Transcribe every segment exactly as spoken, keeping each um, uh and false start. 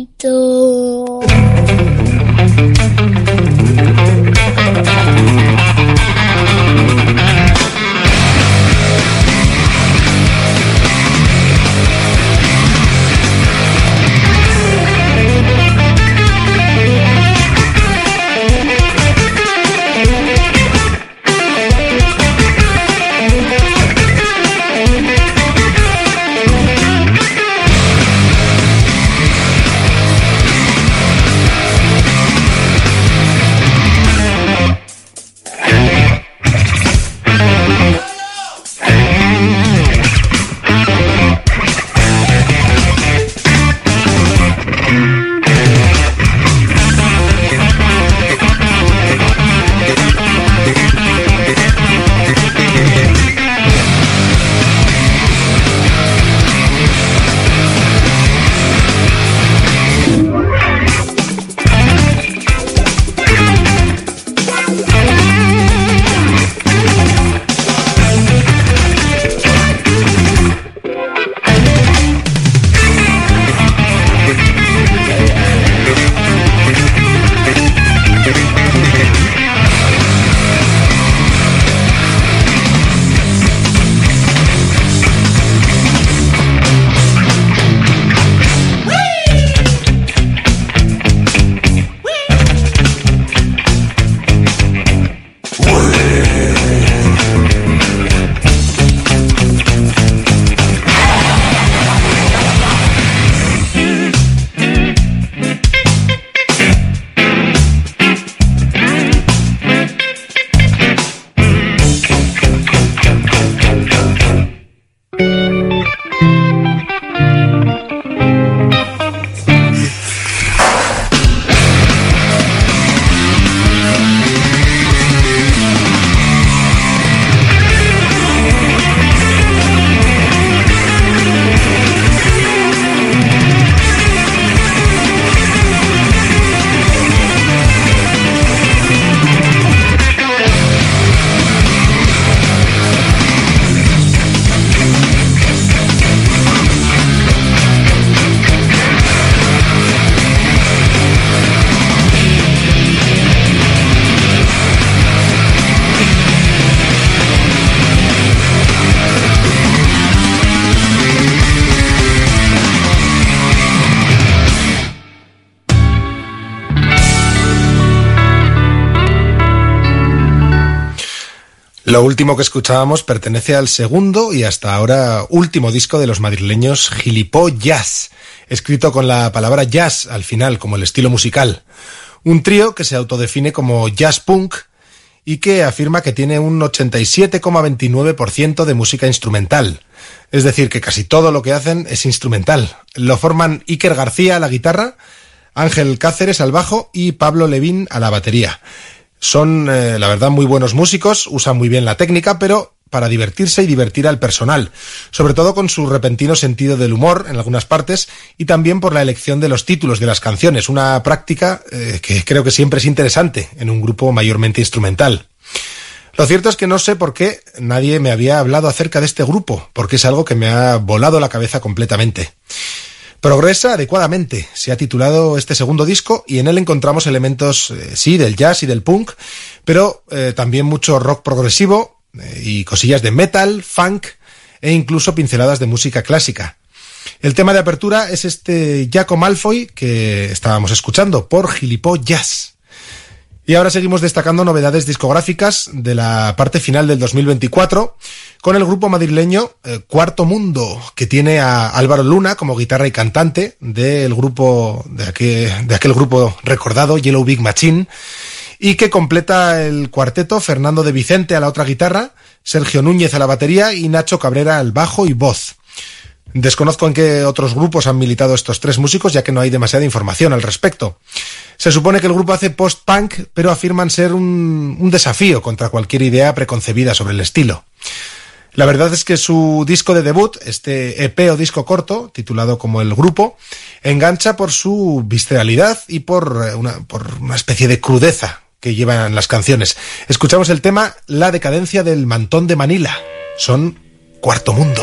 bonito. Lo último que escuchábamos pertenece al segundo y hasta ahora último disco de los madrileños Gilipollas, escrito con la palabra jazz al final, como el estilo musical. Un trío que se autodefine como jazz punk y que afirma que tiene un ochenta y siete coma veintinueve por ciento de música instrumental. Es decir, que casi todo lo que hacen es instrumental. Lo forman Iker García a la guitarra, Ángel Cáceres al bajo y Pablo Levín a la batería. Son, eh, la verdad, muy buenos músicos, usan muy bien la técnica, pero para divertirse y divertir al personal, sobre todo con su repentino sentido del humor en algunas partes y también por la elección de los títulos de las canciones, una práctica eh, que creo que siempre es interesante en un grupo mayormente instrumental. Lo cierto es que no sé por qué nadie me había hablado acerca de este grupo, porque es algo que me ha volado la cabeza completamente. Progresa adecuadamente, se ha titulado este segundo disco y en él encontramos elementos, eh, sí, del jazz y del punk, pero eh, también mucho rock progresivo eh, y cosillas de metal, funk e incluso pinceladas de música clásica. El tema de apertura es este Jaco Malfoy que estábamos escuchando por Gilipollas. Y ahora seguimos destacando novedades discográficas de la parte final del dos mil veinticuatro con el grupo madrileño eh, Cuarto Mundo, que tiene a Álvaro Luna como guitarra y cantante del grupo de aquel, de aquel grupo recordado Yellow Big Machine, y que completa el cuarteto Fernando de Vicente a la otra guitarra, Sergio Núñez a la batería y Nacho Cabrera al bajo y voz. Desconozco en qué otros grupos han militado estos tres músicos, ya que no hay demasiada información al respecto. Se supone que el grupo hace post-punk, pero afirman ser un, un desafío contra cualquier idea preconcebida sobre el estilo. La verdad es que su disco de debut, este E P o disco corto, titulado como El Grupo, engancha por su visceralidad y por una, por una especie de crudeza que llevan las canciones. Escuchamos el tema La decadencia del mantón de Manila. Son Cuarto Mundo.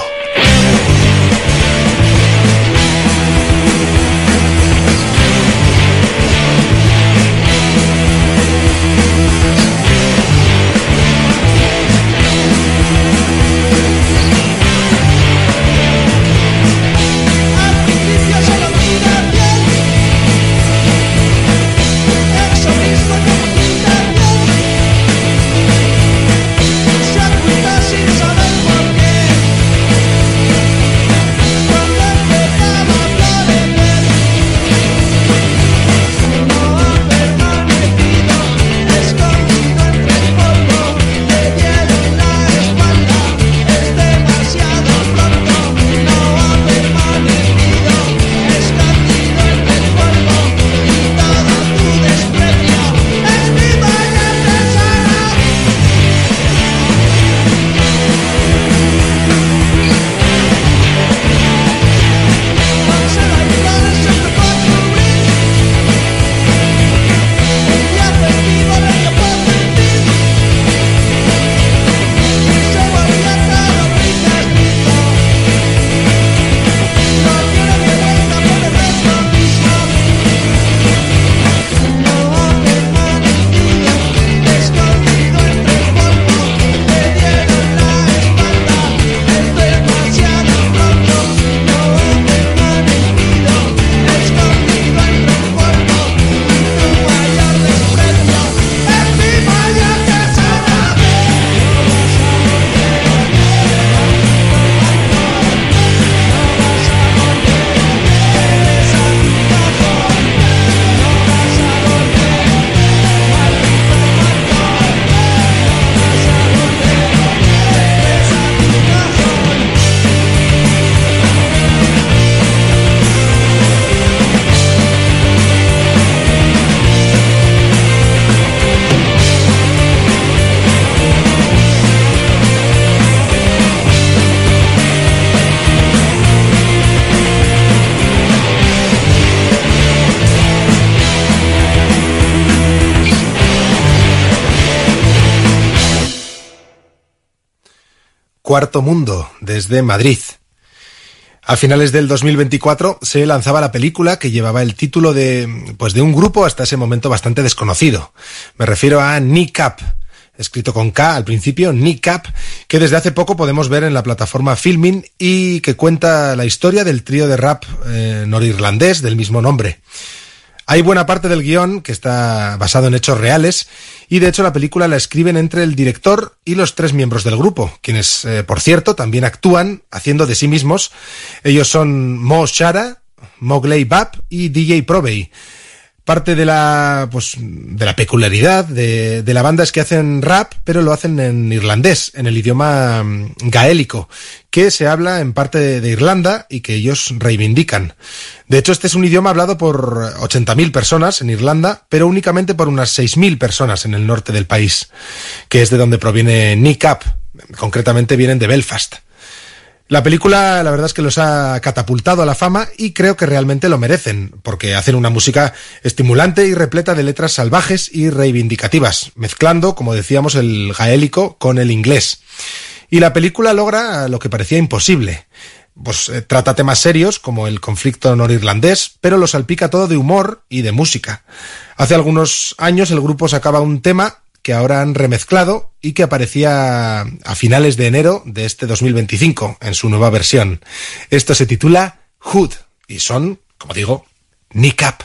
Cuarto Mundo, desde Madrid. A finales del dos mil veinticuatro se lanzaba la película que llevaba el título de, pues de un grupo hasta ese momento bastante desconocido. Me refiero a Kneecap, escrito con K al principio, Kneecap, que desde hace poco podemos ver en la plataforma Filmin y que cuenta la historia del trío de rap eh, norirlandés del mismo nombre. Hay buena parte del guión que está basado en hechos reales y de hecho la película la escriben entre el director y los tres miembros del grupo, quienes, eh, por cierto, también actúan haciendo de sí mismos. Ellos son Mo Shara, Mowgli Bab y D J Probey. Parte de la, pues, de la peculiaridad de, de la banda es que hacen rap, pero lo hacen en irlandés, en el idioma gaélico, que se habla en parte de, de Irlanda y que ellos reivindican. De hecho, este es un idioma hablado por ochenta mil personas en Irlanda, pero únicamente por unas seis mil personas en el norte del país, que es de donde proviene Kneecap. Concretamente vienen de Belfast. La película, la verdad es que los ha catapultado a la fama y creo que realmente lo merecen, porque hacen una música estimulante y repleta de letras salvajes y reivindicativas, mezclando, como decíamos, el gaélico con el inglés. Y la película logra lo que parecía imposible. Pues eh, trata temas serios como el conflicto norirlandés, pero lo salpica todo de humor y de música. Hace algunos años el grupo sacaba un tema que ahora han remezclado y que aparecía a finales de enero de este dos mil veinticinco en su nueva versión. Esto se titula Hood y son, como digo, Kneecap.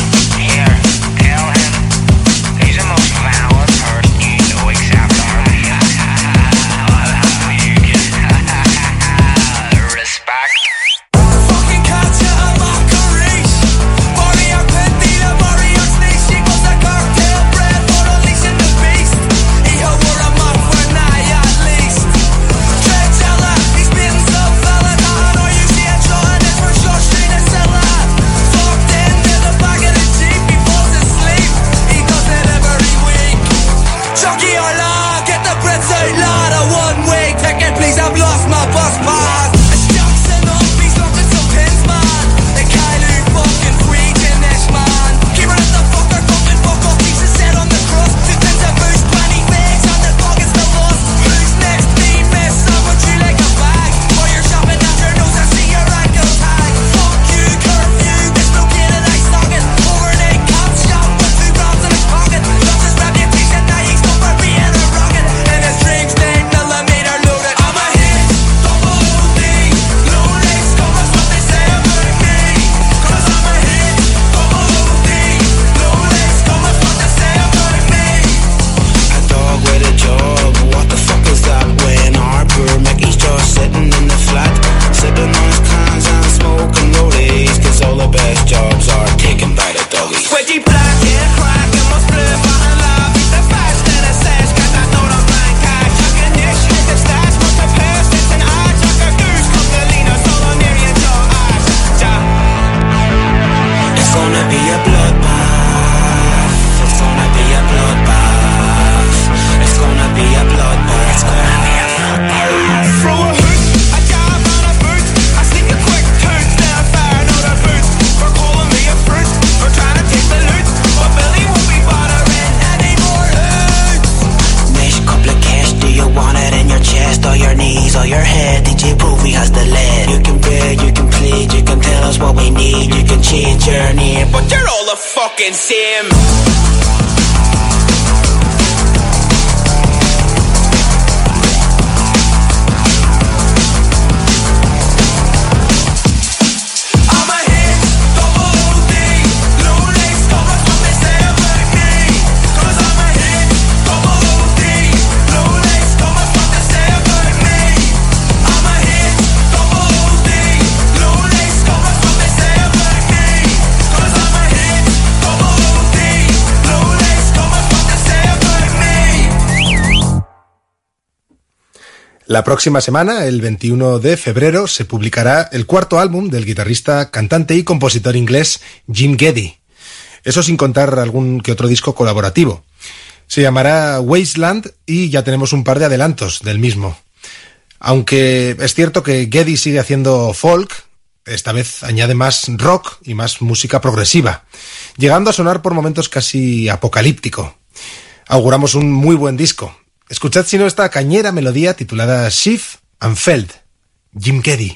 Sim. La próxima semana, el veintiuno de febrero, se publicará el cuarto álbum del guitarrista, cantante y compositor inglés Jim Geddy. Eso sin contar algún que otro disco colaborativo. Se llamará Wasteland y ya tenemos un par de adelantos del mismo. Aunque es cierto que Geddy sigue haciendo folk, esta vez añade más rock y más música progresiva, llegando a sonar por momentos casi apocalíptico. Auguramos un muy buen disco. Escuchad si no esta cañera melodía titulada Shift Unfelt, Jim Carrey.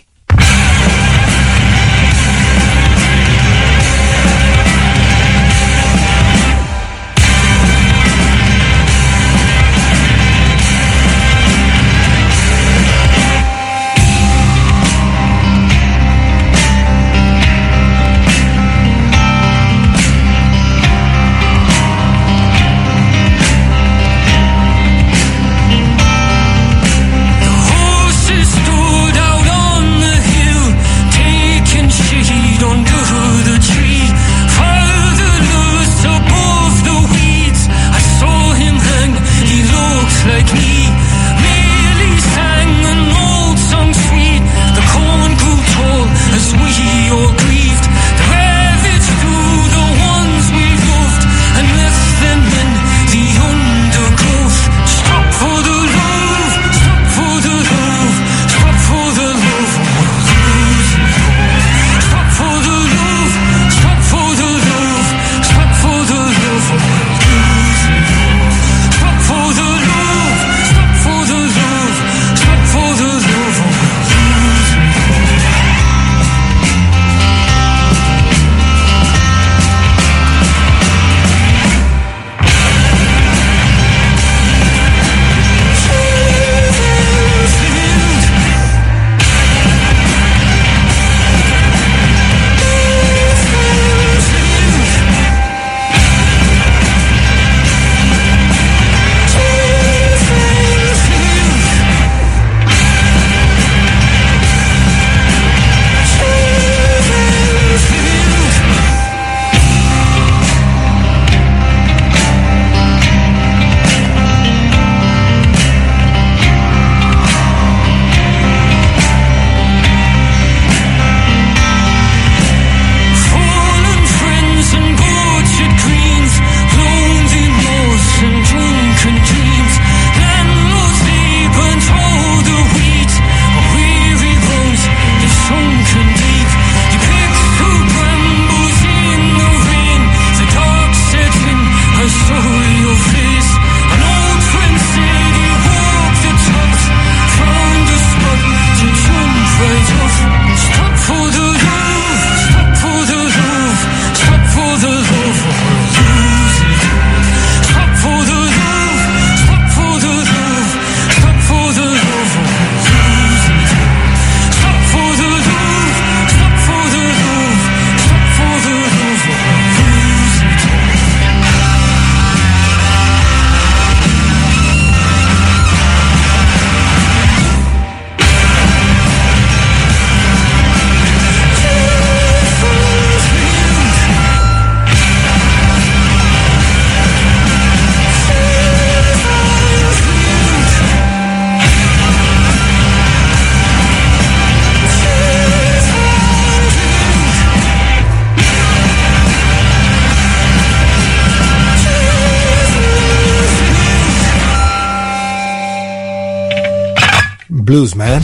Blues, man.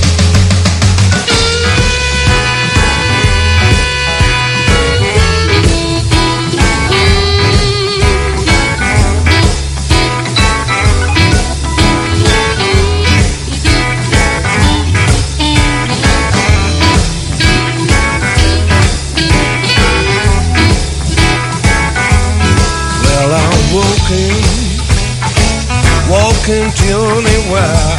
Well, I'm walking, walking till anywhere.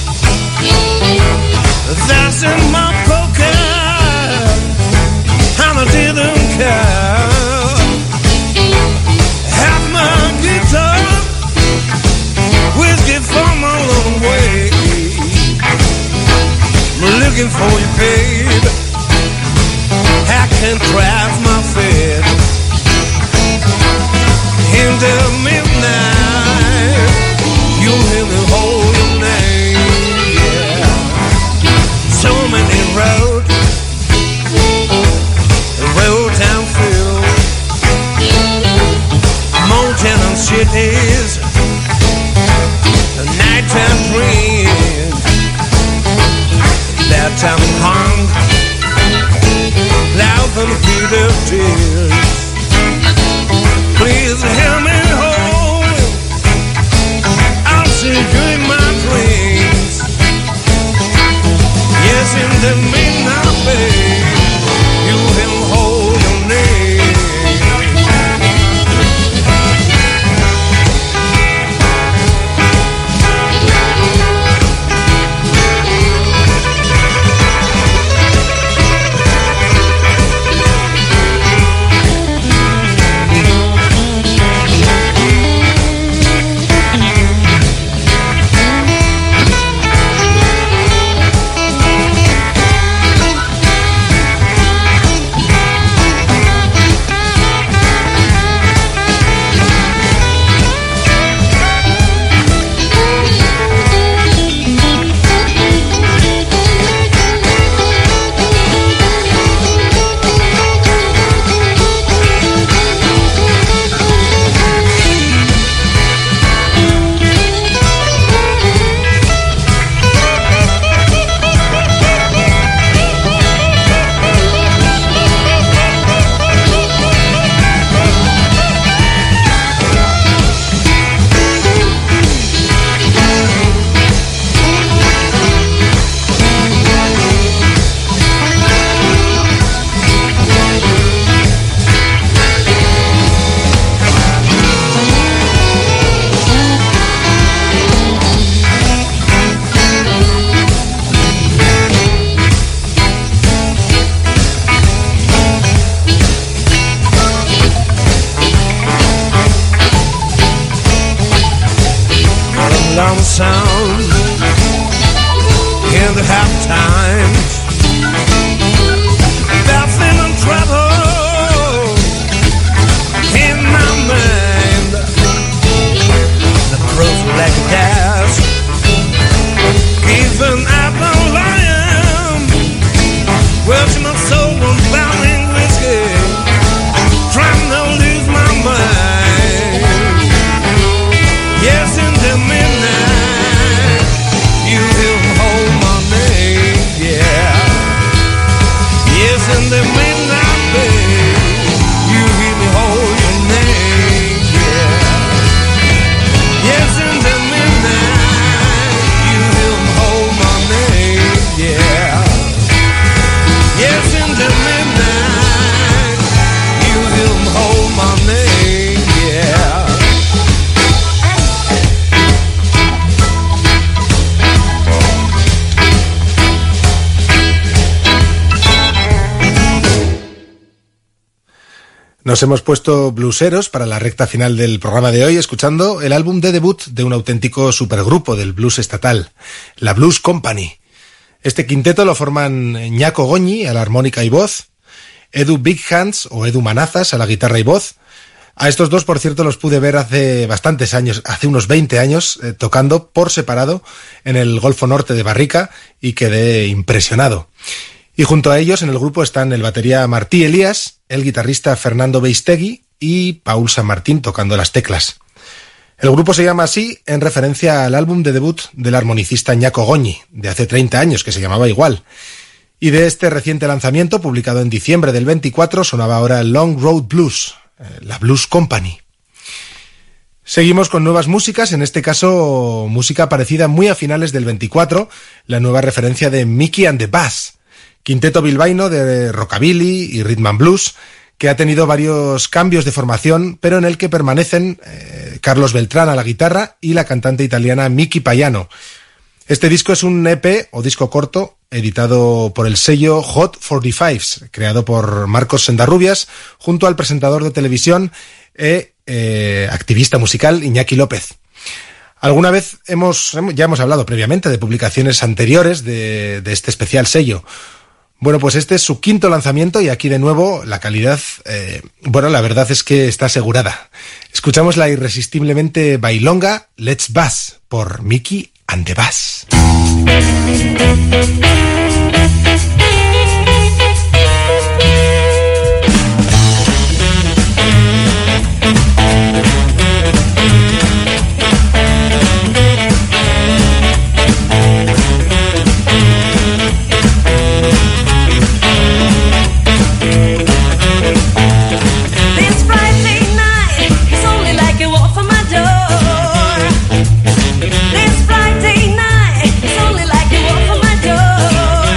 That's in my pocket, and I didn't care. Have my guitar, whiskey from a long way. I'm looking for you, babe. I can drive my feet in the midnight. You hear me hold your name. So many road, road town filled, mountain and cities, the nighttime dream. That time hung, loud and bitter. have times that feeling trouble in my mind. The crows like a dash, even at the lion, watching my soul on bounding whiskey, trying to lose my mind. Yes, in the midnight, you will hold my name, yeah. Yes, in the midnight, babe, you hear me hold your name, yeah. Yes, in the midnight, you will hold my name, yeah. Yes, in the midnight, you will hold my name, yeah. Nos hemos puesto blueseros para la recta final del programa de hoy, escuchando el álbum de debut de un auténtico supergrupo del blues estatal, la Blues Company. Este quinteto lo forman Ñaco Goñi a la armónica y voz, Edu Big Hands o Edu Manazas a la guitarra y voz. A estos dos, por cierto, los pude ver hace bastantes años, hace unos veinte años, eh, tocando por separado en el Golfo Norte de Barrica y quedé impresionado. Y junto a ellos en el grupo están el batería Martí Elías, el guitarrista Fernando Beistegui y Paul San Martín tocando las teclas. El grupo se llama así en referencia al álbum de debut del armonicista Ñaco Goñi, de hace treinta años, que se llamaba igual. Y de este reciente lanzamiento, publicado en diciembre del veinticuatro, sonaba ahora Long Road Blues, la Blues Company. Seguimos con nuevas músicas, en este caso música parecida muy a finales del veinticuatro, la nueva referencia de Mickey and the Bass, quinteto bilbaíno de rockabilly y rhythm and blues, que ha tenido varios cambios de formación, pero en el que permanecen eh, Carlos Beltrán a la guitarra y la cantante italiana Miki Payano. Este disco es un E P o disco corto editado por el sello Hot cuarenta y cinco, creado por Marcos Sendarrubias junto al presentador de televisión e eh, activista musical Iñaki López. Alguna vez hemos ya hemos hablado previamente de publicaciones anteriores de, de este especial sello. Bueno, pues este es su quinto lanzamiento y aquí de nuevo la calidad, eh, bueno, la verdad es que está asegurada. Escuchamos la irresistiblemente bailonga Let's Bass por Mickey and the Bass. This Friday night, it's only like you walk from my door.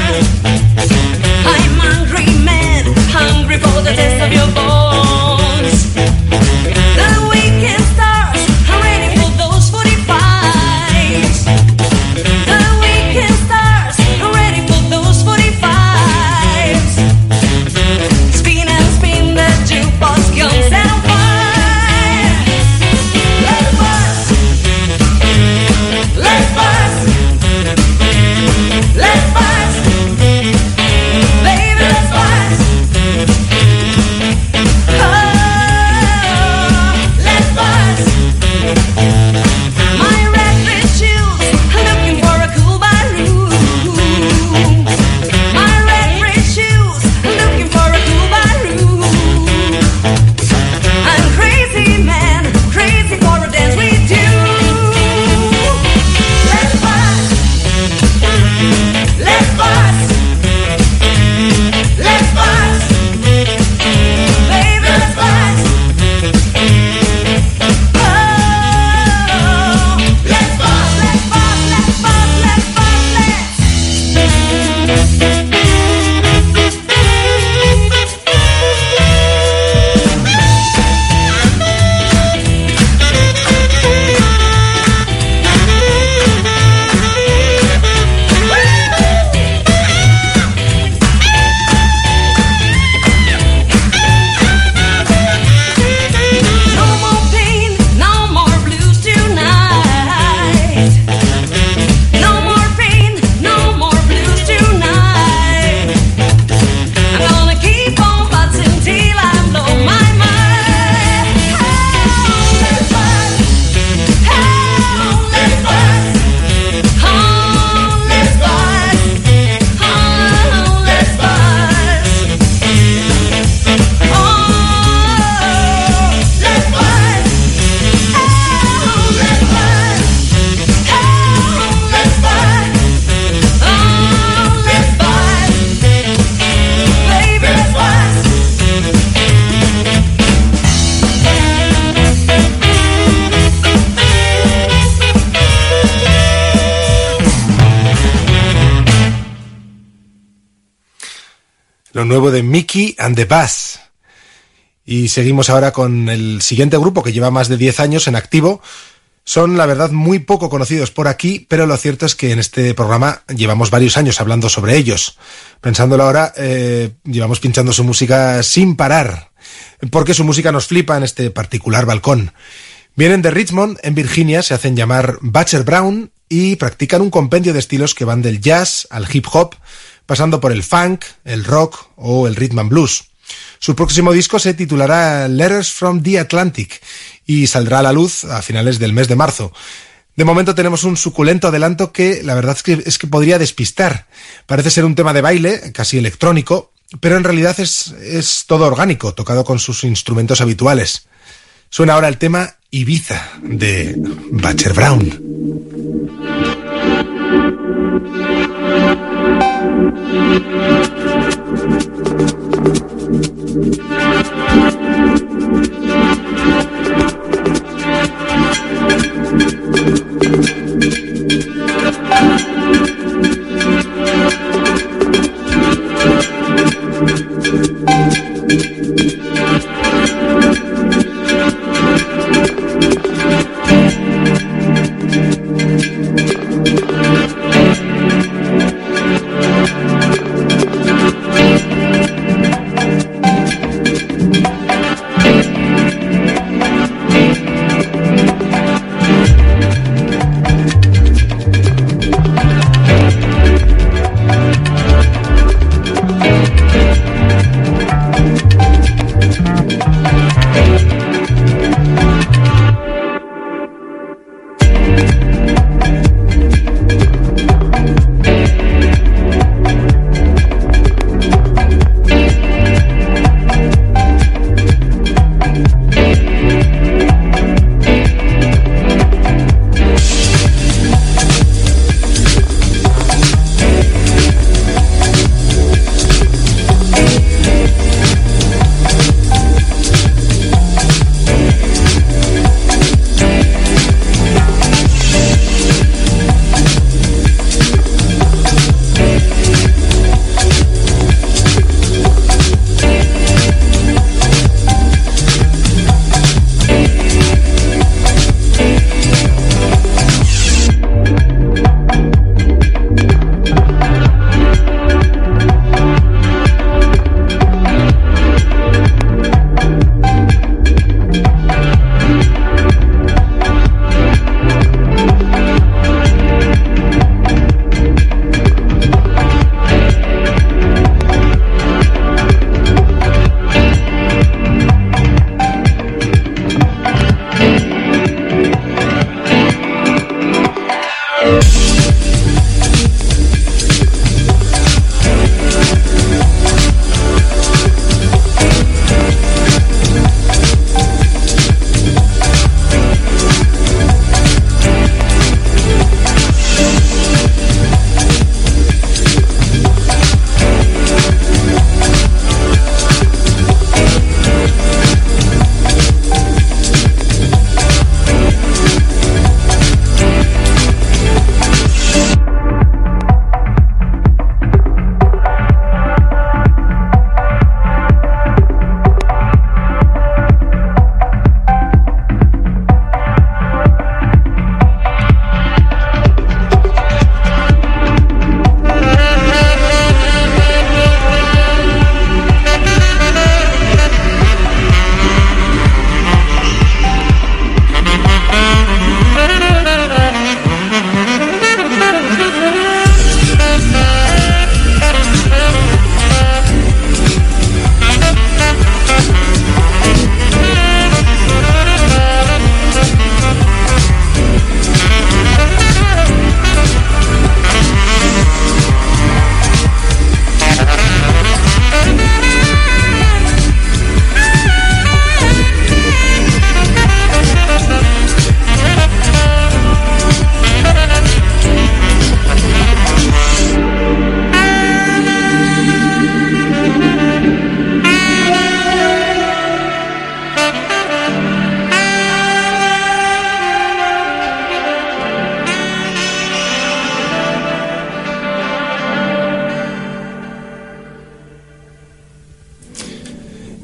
lo nuevo de Mickey and the Buzz. Y seguimos ahora con el siguiente grupo que lleva más de diez años en activo. Son, la verdad, muy poco conocidos por aquí, pero lo cierto es que en este programa llevamos varios años hablando sobre ellos. Pensándolo ahora, eh, llevamos pinchando su música sin parar, porque su música nos flipa en este particular balcón. Vienen de Richmond, en Virginia, se hacen llamar Butcher Brown y practican un compendio de estilos que van del jazz al hip hop, pasando por el funk, el rock o el rhythm and blues. Su próximo disco se titulará Letters from the Atlantic y saldrá a la luz a finales del mes de marzo. De momento tenemos un suculento adelanto que la verdad es que, es que podría despistar. Parece ser un tema de baile, casi electrónico, pero en realidad es, es todo orgánico, tocado con sus instrumentos habituales. Suena ahora el tema Ibiza de Butcher Brown.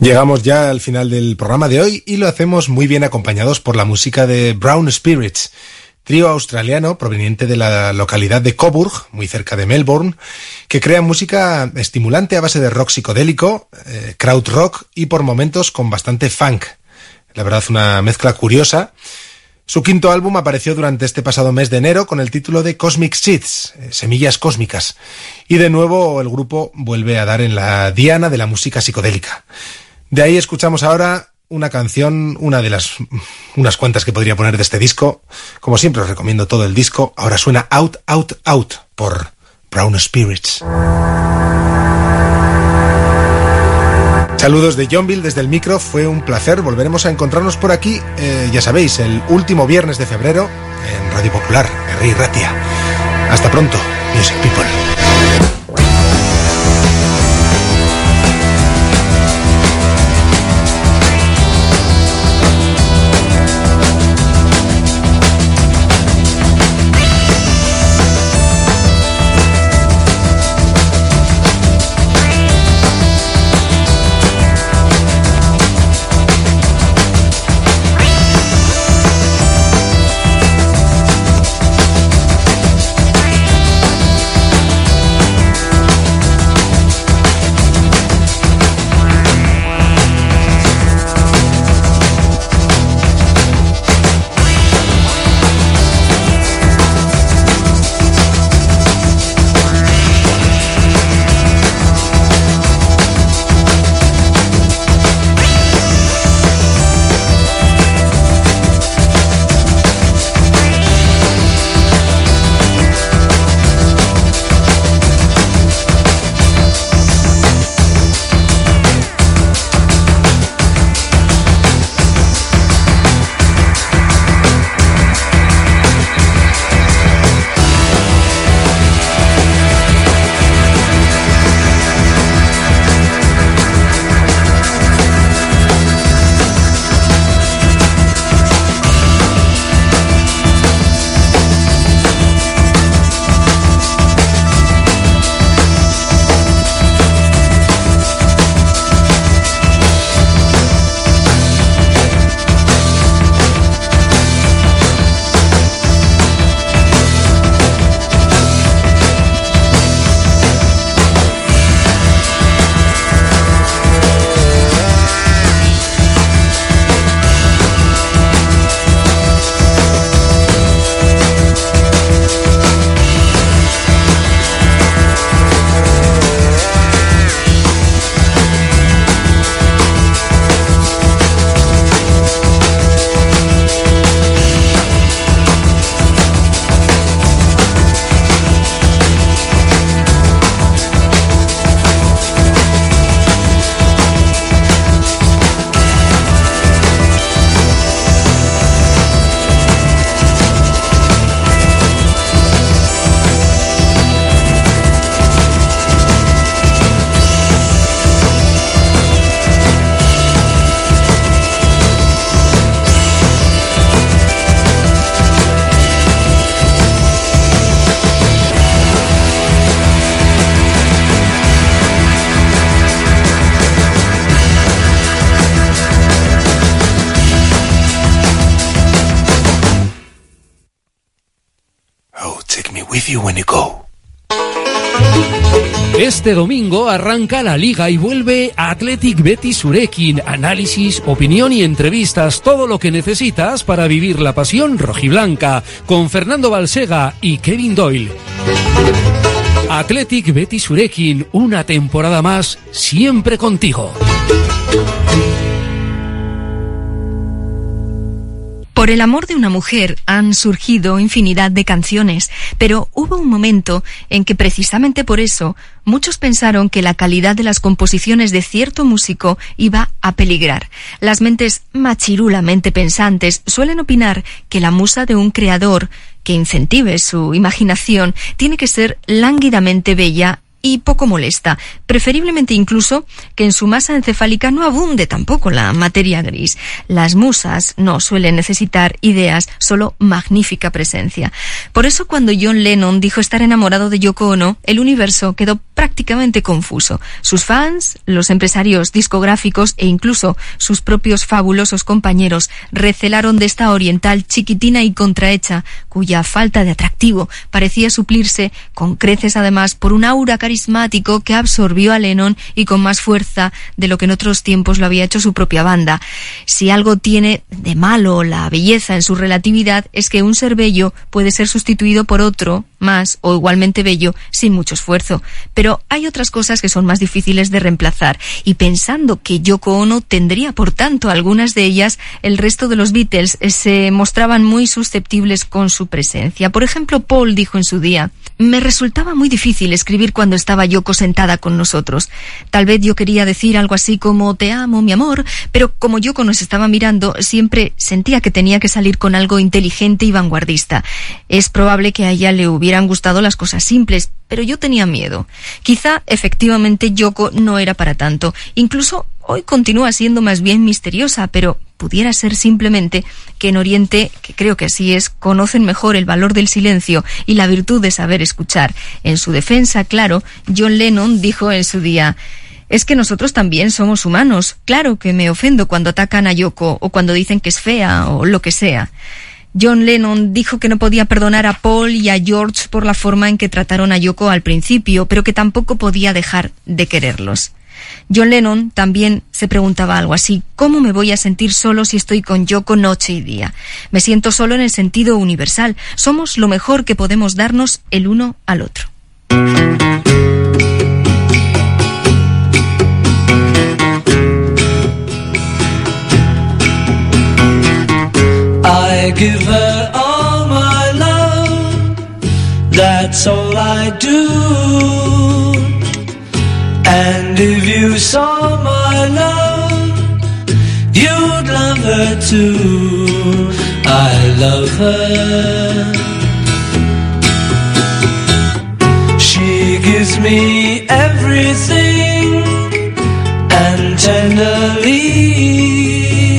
Llegamos ya al final del programa de hoy y lo hacemos muy bien acompañados por la música de Brown Spirits, trío australiano proveniente de la localidad de Coburg, muy cerca de Melbourne, que crea música estimulante a base de rock psicodélico, eh, crowd rock y por momentos con bastante funk. La verdad, una mezcla curiosa. Su quinto álbum apareció durante este pasado mes de enero con el título de Cosmic Seeds, eh, Semillas Cósmicas, y de nuevo el grupo vuelve a dar en la diana de la música psicodélica. De ahí escuchamos ahora una canción, una de las unas cuantas que podría poner de este disco. Como siempre os recomiendo todo el disco. Ahora suena Out, Out, Out por Brown Spirits. Saludos de Johnville desde el micro, fue un placer. Volveremos a encontrarnos por aquí, eh, ya sabéis, el último viernes de febrero en Radio Popular, Herri Ratia. Hasta pronto, Music People. Este domingo arranca la Liga y vuelve Athletic Betis Surekin. Análisis, opinión y entrevistas. Todo lo que necesitas para vivir la pasión rojiblanca. Con Fernando Balsega y Kevin Doyle. Athletic Betis Surekin. Una temporada más, siempre contigo. Por el amor de una mujer han surgido infinidad de canciones, pero hubo un momento en que precisamente por eso muchos pensaron que la calidad de las composiciones de cierto músico iba a peligrar. Las mentes machirulamente pensantes suelen opinar que la musa de un creador que incentive su imaginación tiene que ser lánguidamente bella y poco molesta, preferiblemente incluso que en su masa encefálica no abunde tampoco la materia gris. Las musas no suelen necesitar ideas, solo magnífica presencia. Por eso cuando John Lennon dijo estar enamorado de Yoko Ono, el universo quedó prácticamente confuso. Sus fans, los empresarios discográficos e incluso sus propios fabulosos compañeros recelaron de esta oriental chiquitina y contrahecha, cuya falta de atractivo parecía suplirse con creces además por un aura carismático que absorbió a Lennon y con más fuerza de lo que en otros tiempos lo había hecho su propia banda. Si algo tiene de malo la belleza en su relatividad, es que un ser bello puede ser sustituido por otro más o igualmente bello sin mucho esfuerzo. Pero hay otras cosas que son más difíciles de reemplazar, y pensando que Yoko Ono tendría por tanto algunas de ellas, el resto de los Beatles se mostraban muy susceptibles con su presencia. Por ejemplo, Paul dijo en su día: me resultaba muy difícil escribir cuando estaba Yoko sentada con nosotros. Tal vez yo quería decir algo así como te amo, mi amor, pero como Yoko nos estaba mirando, siempre sentía que tenía que salir con algo inteligente y vanguardista. Es probable que a ella le hubieran gustado las cosas simples, pero yo tenía miedo. Quizá efectivamente Yoko no era para tanto. Incluso hoy continúa siendo más bien misteriosa, pero pudiera ser simplemente que en Oriente, que creo que así es, conocen mejor el valor del silencio y la virtud de saber escuchar. En su defensa, claro, John Lennon dijo en su día: es que nosotros también somos humanos. Claro que me ofendo cuando atacan a Yoko o cuando dicen que es fea o lo que sea. John Lennon dijo que no podía perdonar a Paul y a George por la forma en que trataron a Yoko al principio, pero que tampoco podía dejar de quererlos. John Lennon también se preguntaba algo así: ¿cómo me voy a sentir solo si estoy con Yoko noche y día? Me siento solo en el sentido universal. Somos lo mejor que podemos darnos el uno al otro. I give her all my love, that's all I do. And if you saw my love, you'd love her too. I love her. She gives me everything, and tenderly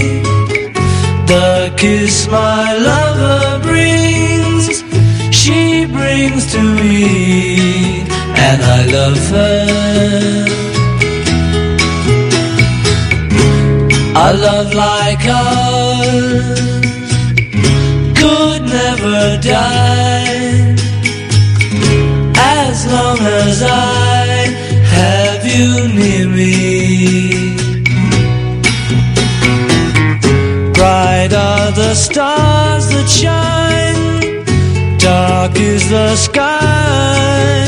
the kiss my lover brings, she brings to me, and I love her. A love like ours could never die, as long as I have you near me. Bright are the stars that shine, dark is the sky.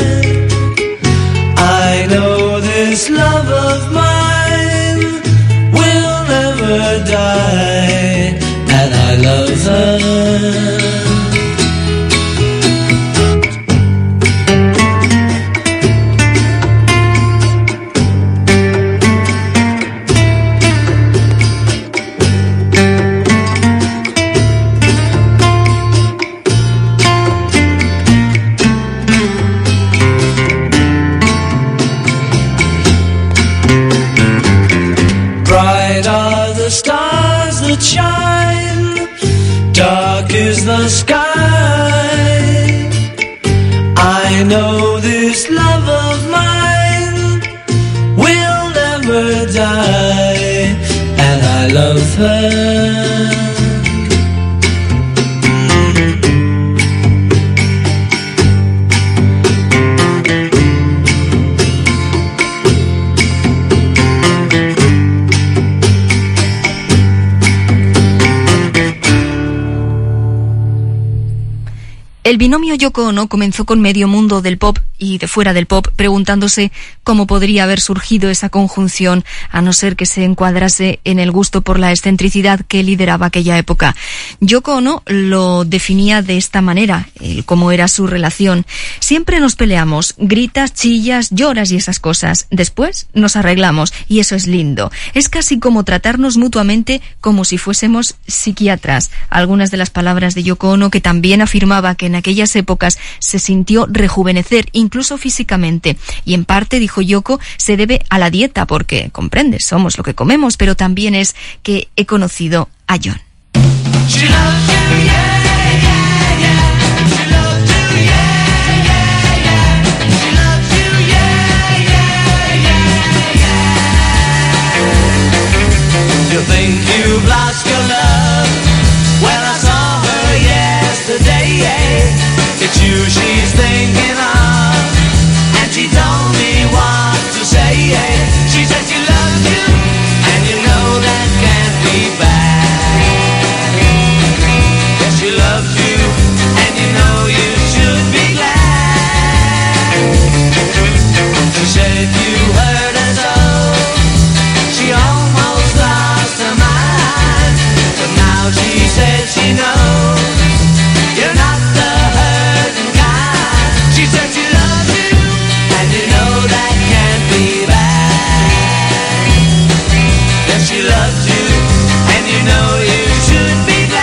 I know this love of mine will never die, and I love her. Stars that shine, dark is the sky. I know this love of mine will never die, and I love her. El binomio Yoko Ono comenzó con medio mundo del pop y de fuera del pop preguntándose cómo podría haber surgido esa conjunción, a no ser que se encuadrase en el gusto por la excentricidad que lideraba aquella época. Yoko Ono lo definía de esta manera, el cómo era su relación. Siempre nos peleamos, gritas, chillas, lloras y esas cosas. Después nos arreglamos y eso es lindo. Es casi como tratarnos mutuamente como si fuésemos psiquiatras. Algunas de las palabras de Yoko Ono, que también afirmaba que en aquellas épocas se sintió rejuvenecer, incluso físicamente. Y en parte, dijo Yoko, se debe a la dieta, porque, comprendes, somos lo que comemos, pero también es que he conocido a John. She loves you, yeah, yeah, yeah. She loves you, yeah, yeah, yeah. She loves you, yeah, yeah, yeah, yeah. You think you've lost your love? Well, I saw her yesterday. It's you she's thinking of, and she told me what to say. She said she loves you, and you know that can't be bad. She loves you, and you know you should be glad. She said you hurt her so, she almost lost her mind. But now she said she knows you're not the hurting kind. She said she loves you, and you know that can't be bad. Yes, she loves you, and you know you should be glad.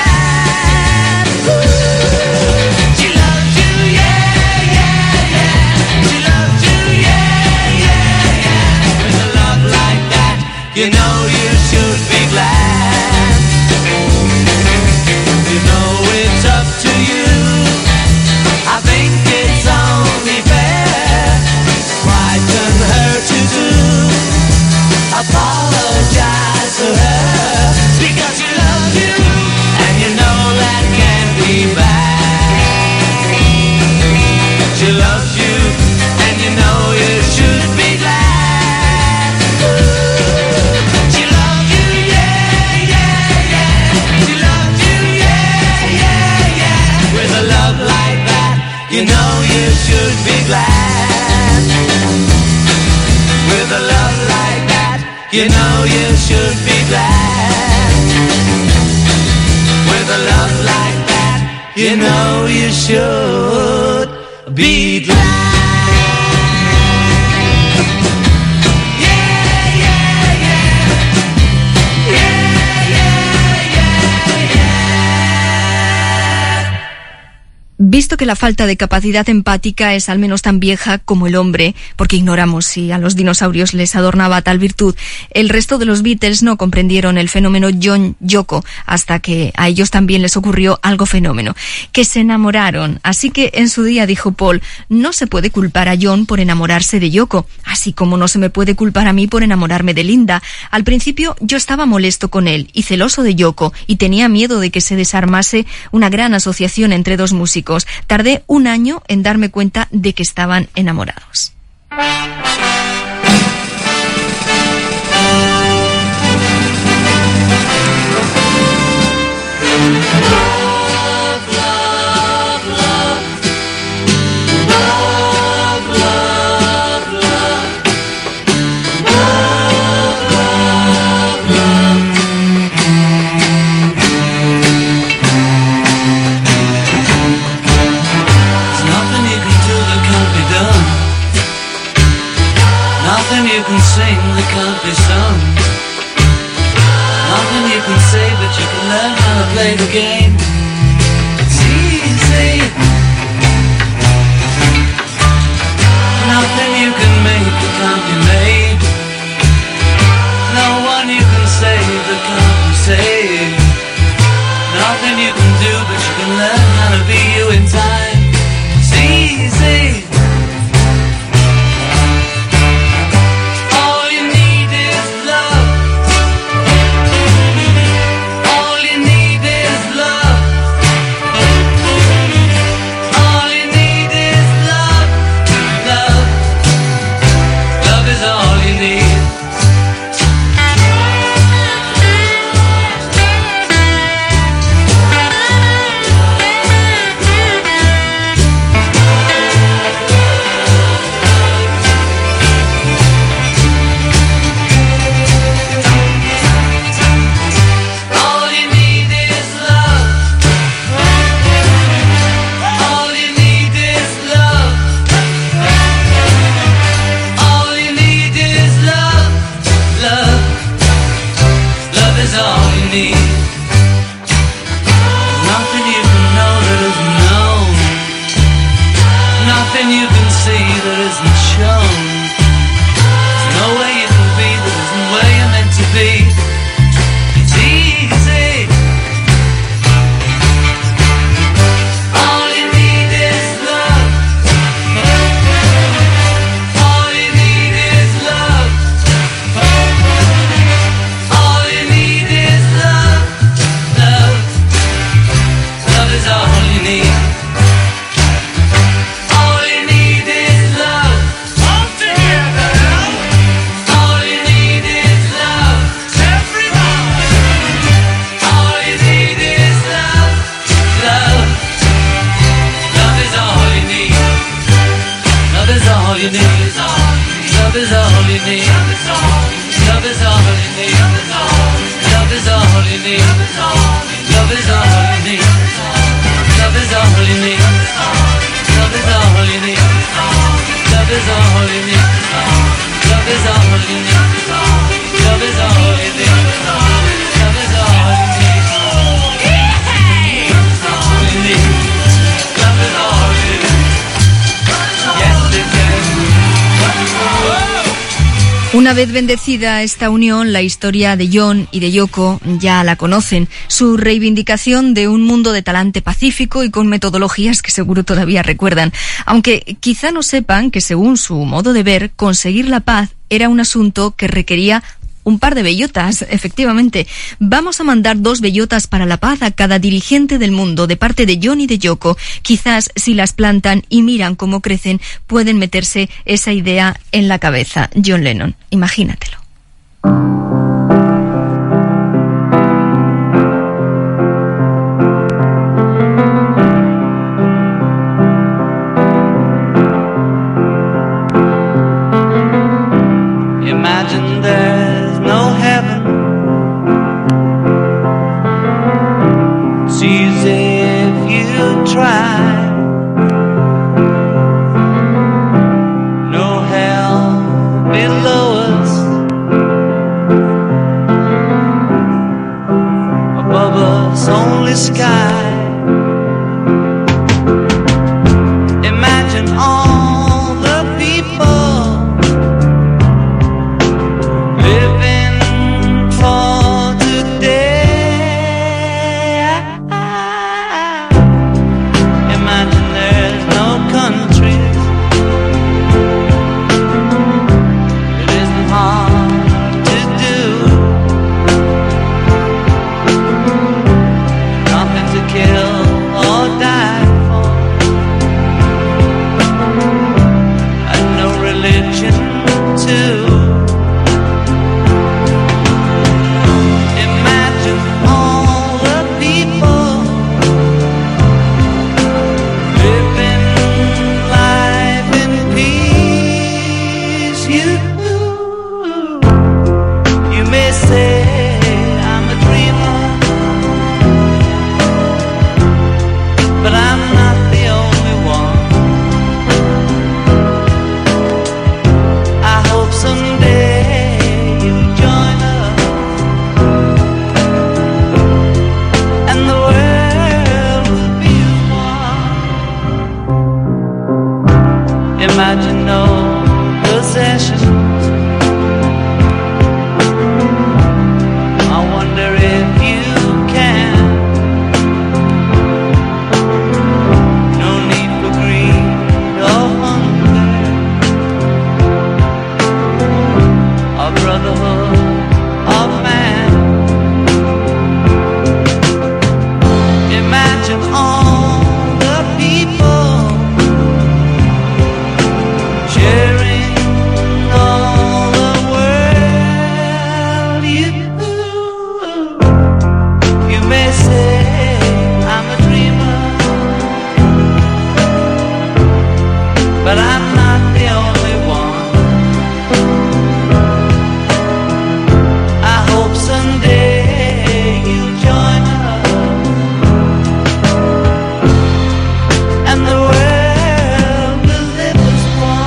She loves you, yeah, yeah, yeah. She loves you, yeah, yeah, yeah. With a love like that, you know you should be glad. You know it's up to you. I think it's only fair. Frighten her to do. Apologize to her, because she loves you, and you know that can't be bad. She loves you, and you know you should be glad. She loves you, yeah, yeah, yeah. She loves you, yeah, yeah, yeah. With a love like that, you know you should be glad. With a love like that, you know you should be glad. With a love like that, you know you should be glad. Yeah, yeah, yeah. Yeah, yeah, yeah, yeah. Visto que la falta de capacidad empática es al menos tan vieja como el hombre, porque ignoramos si a los dinosaurios les adornaba tal virtud, el resto de los Beatles no comprendieron el fenómeno John-Yoko hasta que a ellos también les ocurrió algo fenómeno, que se enamoraron. Así que en su día dijo Paul, no se puede culpar a John por enamorarse de Yoko, así como no se me puede culpar a mí por enamorarme de Linda. Al principio yo estaba molesto con él y celoso de Yoko y tenía miedo de que se desarmase una gran asociación entre dos músicos. Tardé un año en darme cuenta de que estaban enamorados. You can sing that can't be sung. Nothing you can say, but you can learn how to play the game. It's easy. Nothing you can make that can't be made. No one you can save that can't be saved. Nothing you can do, but you can learn how to be you in time. It's easy. Love. vez bendecida esta unión, la historia de John y de Yoko ya la conocen. Su reivindicación de un mundo de talante pacífico y con metodologías que seguro todavía recuerdan. Aunque quizá no sepan que según su modo de ver, conseguir la paz era un asunto que requería un par de bellotas, efectivamente. Vamos a mandar dos bellotas para la paz a cada dirigente del mundo de parte de John y de Yoko. Quizás si las plantan y miran cómo crecen, pueden meterse esa idea en la cabeza. John Lennon, imagínatelo. Imagine there's no heaven. It's easy if you try. No hell below us. Above us only sky. Imagine all the people living for today. Imagine there's no countries. It isn't hard to do. Nothing to kill or die for. And no religion too. Imagine all the people living life in peace. You, you may say I'm a dreamer, but I'm not the only one. I hope someday you'll join us and the world will be one. Imagine no possessions. I wonder if you can. No need for greed or hunger. A brotherhood of man. Imagine all the people sharing all the world. You, you may say I'm a dreamer, but I'm not the only one. I hope someday you'll join us and the world will live as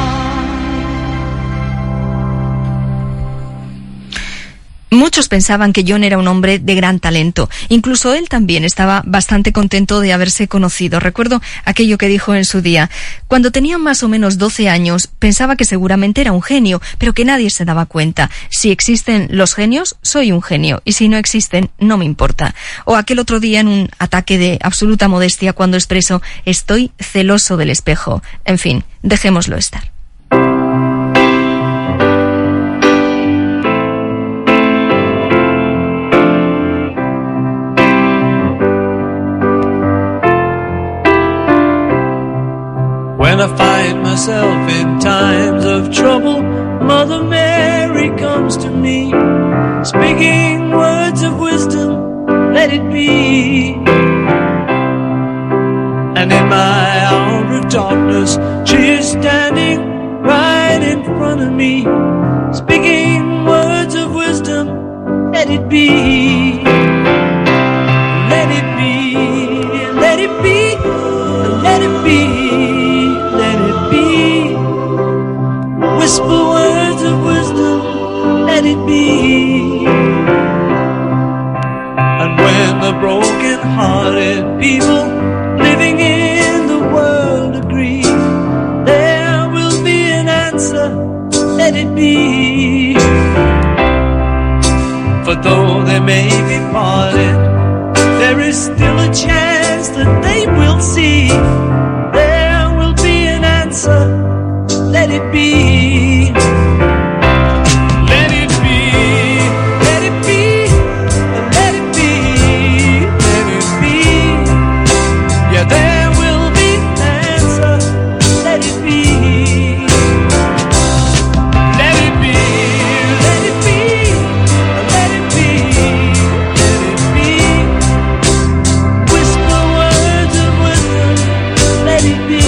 one. Muchos pensaban que John era un hombre de gran talento. Incluso él también estaba bastante contento de haberse conocido. Recuerdo aquello que dijo en su día. Cuando tenía más o menos doce años, pensaba que seguramente era un genio, pero que nadie se daba cuenta. Si existen los genios, soy un genio, y si no existen, no me importa. O aquel otro día en un ataque de absoluta modestia cuando expreso, estoy celoso del espejo. En fin, dejémoslo estar. When I find myself in times of trouble, Mother Mary comes to me, speaking words of wisdom, let it be. And in my hour of darkness, she is standing right in front of me, speaking words of wisdom, let it be. Let it be, let it be, let it be. Let it be. Whisper words of wisdom, let it be. And when the broken-hearted people living in the world agree, there will be an answer, let it be. they may be parted, there is still a chance that they will see. There will be an answer, let it be. Let it be, let it be, let it be, let it be. Yeah, there will be an answer, let it be. Let it be, let it be, let it be, let it be. Whisper words of wisdom, let it be.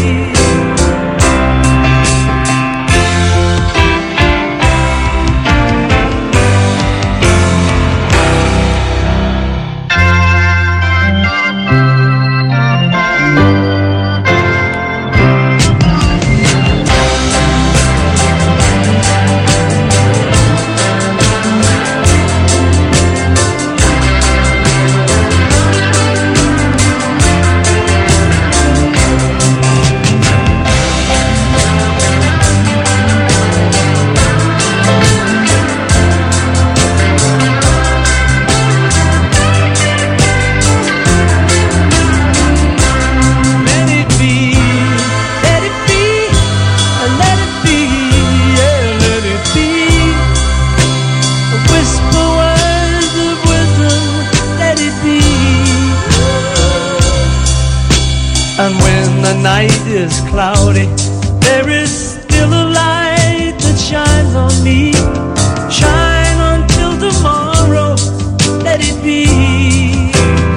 And when the night is cloudy, there is still a light that shines on me. Shine until tomorrow, let it be.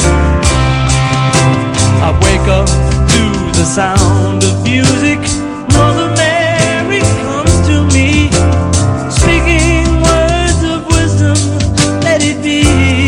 I wake up to the sound of music. Mother Mary comes to me, speaking words of wisdom, let it be.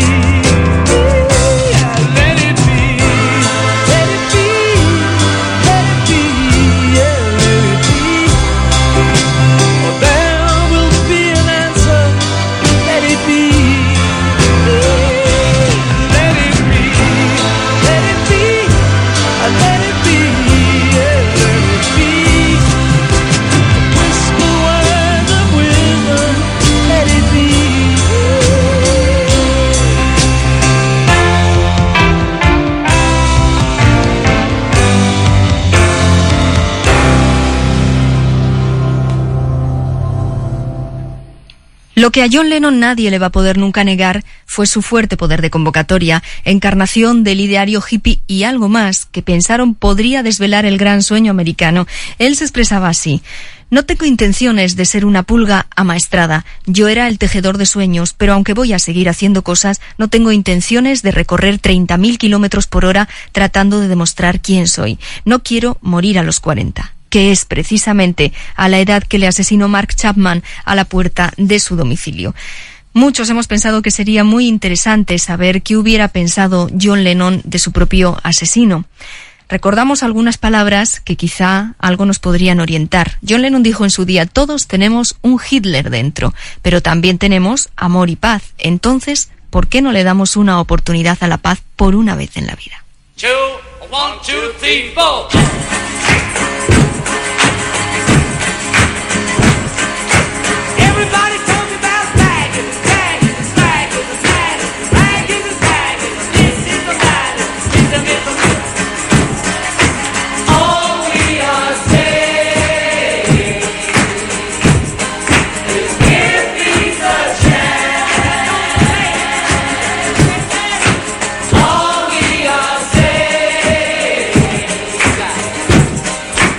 Lo que a John Lennon nadie le va a poder nunca negar fue su fuerte poder de convocatoria, encarnación del ideario hippie y algo más que pensaron podría desvelar el gran sueño americano. Él se expresaba así: no tengo intenciones de ser una pulga amaestrada, yo era el tejedor de sueños, pero aunque voy a seguir haciendo cosas, no tengo intenciones de recorrer treinta mil kilómetros por hora tratando de demostrar quién soy. No quiero morir a los cuarenta. Que es precisamente a la edad que le asesinó Mark Chapman a la puerta de su domicilio. Muchos hemos pensado que sería muy interesante saber qué hubiera pensado John Lennon de su propio asesino. Recordamos algunas palabras que quizá algo nos podrían orientar. John Lennon dijo en su día: todos tenemos un Hitler dentro, pero también tenemos amor y paz. Entonces, ¿por qué no le damos una oportunidad a la paz por una vez en la vida? Two, one, two, three, four. Everybody talking about bagging, bagging, bagging, bagging, bagging, bagging. This is the matter, this is the matter. All we are saying is give me the chance. All we are saying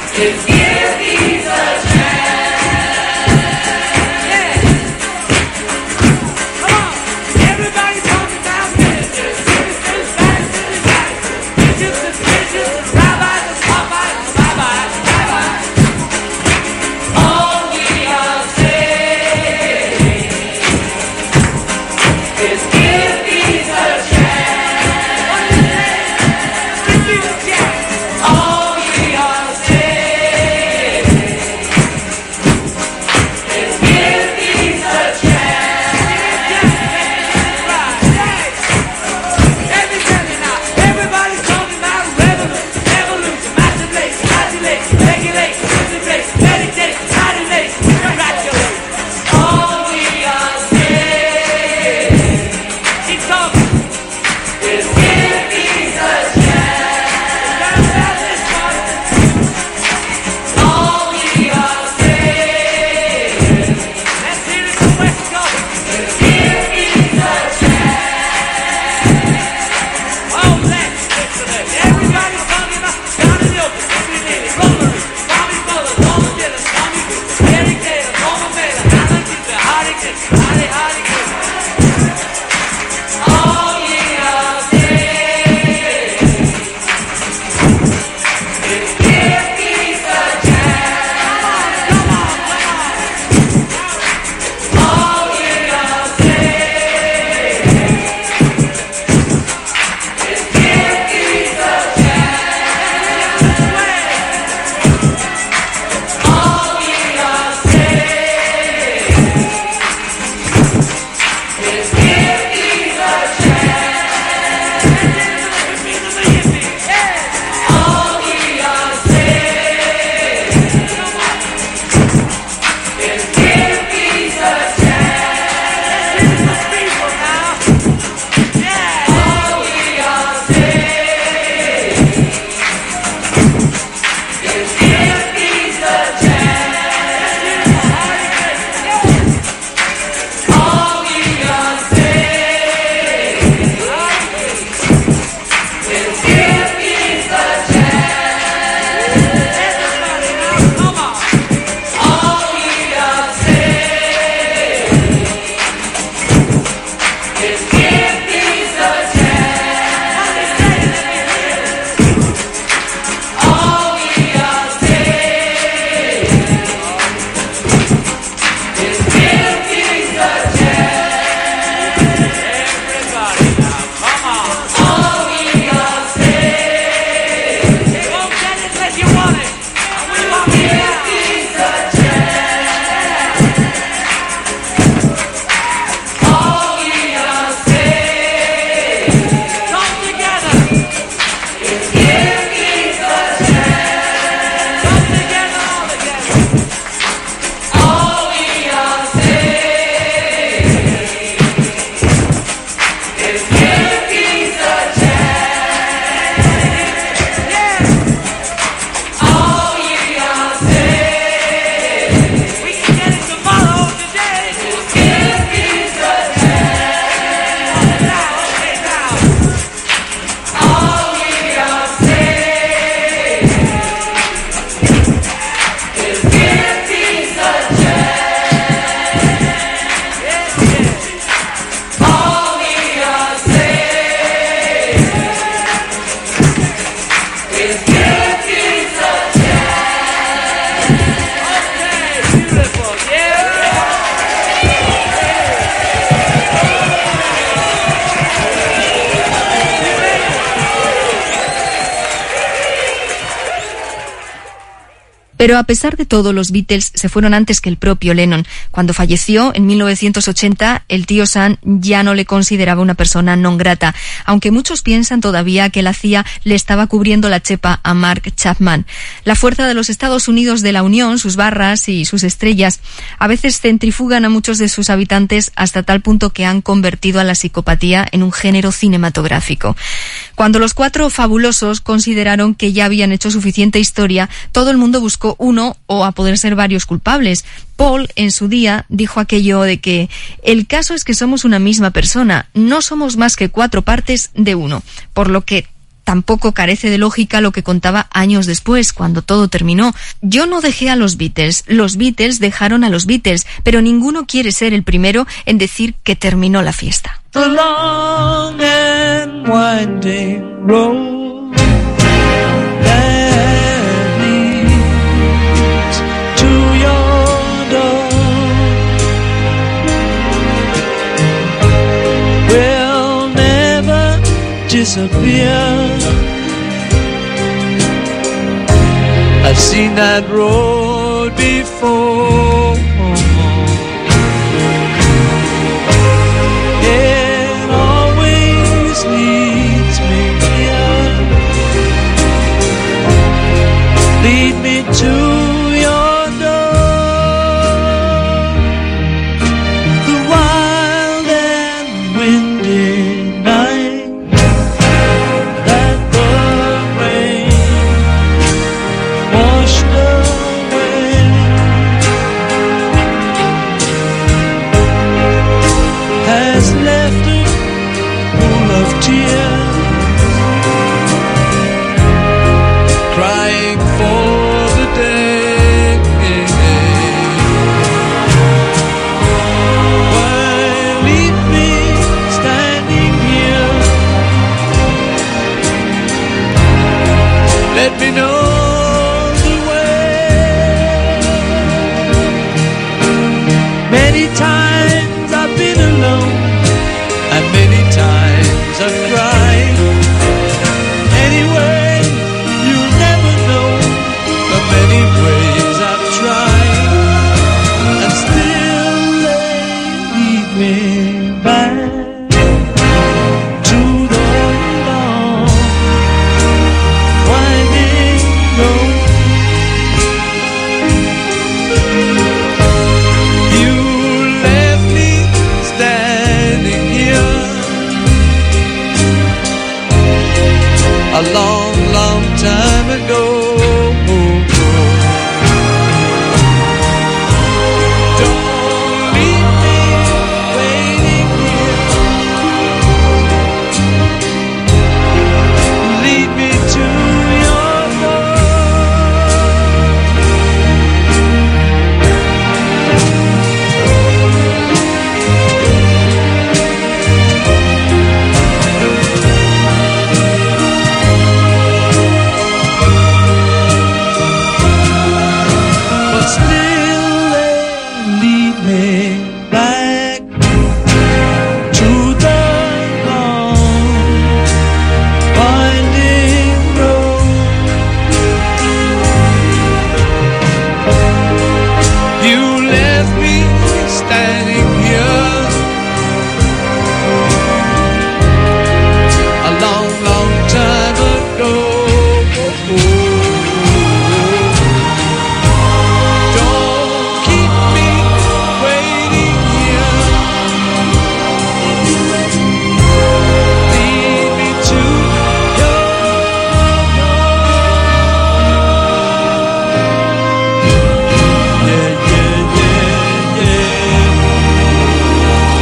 Pero a pesar de todo, los Beatles se fueron antes que el propio Lennon. Cuando falleció en mil novecientos ochenta, el tío Sam ya no le consideraba una persona non grata, aunque muchos piensan todavía que la C I A le estaba cubriendo la chepa a Mark Chapman. La fuerza de los Estados Unidos de la Unión, sus barras y sus estrellas, a veces centrifugan a muchos de sus habitantes hasta tal punto que han convertido a la psicopatía en un género cinematográfico. Cuando los cuatro fabulosos consideraron que ya habían hecho suficiente historia, todo el mundo buscó uno o a poder ser varios culpables. Paul, en su día, dijo aquello de que el caso es que somos una misma persona, no somos más que cuatro partes de uno, por lo que tampoco carece de lógica lo que contaba años después, cuando todo terminó. Yo no dejé a los Beatles, los Beatles dejaron a los Beatles, pero ninguno quiere ser el primero en decir que terminó la fiesta. The long and winding road that leads to your door will never disappear. I've seen that road before. It always leads me here. Lead me to your door. The wild and windy night that the rain washed away has left a pool of tears, crying for the day. Why leave me standing here? Let me know the way. Many times I've been alone, and many times I've cried. Anyway, you'll never know the many ways I've tried, and still they lead me back to the long winding road. You left me standing here a long, long time ago. Don't leave me waiting here. Lead me to your door. But still they lead me back to the long winding road. You left me standing here a long, long time ago. Don't keep me waiting here. Lead me to your door. Yeah, yeah, yeah, yeah.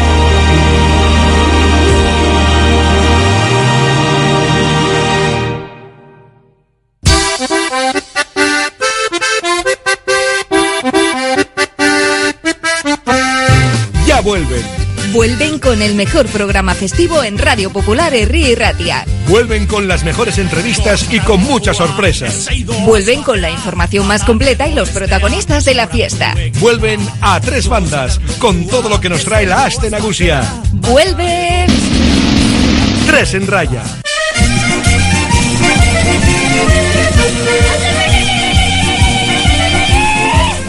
Ya vuelven. Vuelven con el mejor programa festivo en Radio Popular Herri y Ratia. Vuelven con las mejores entrevistas y con muchas sorpresas. Vuelven con la información más completa y los protagonistas de la fiesta. Vuelven a tres bandas con todo lo que nos trae la Aste Nagusia. Vuelven Tres en Raya.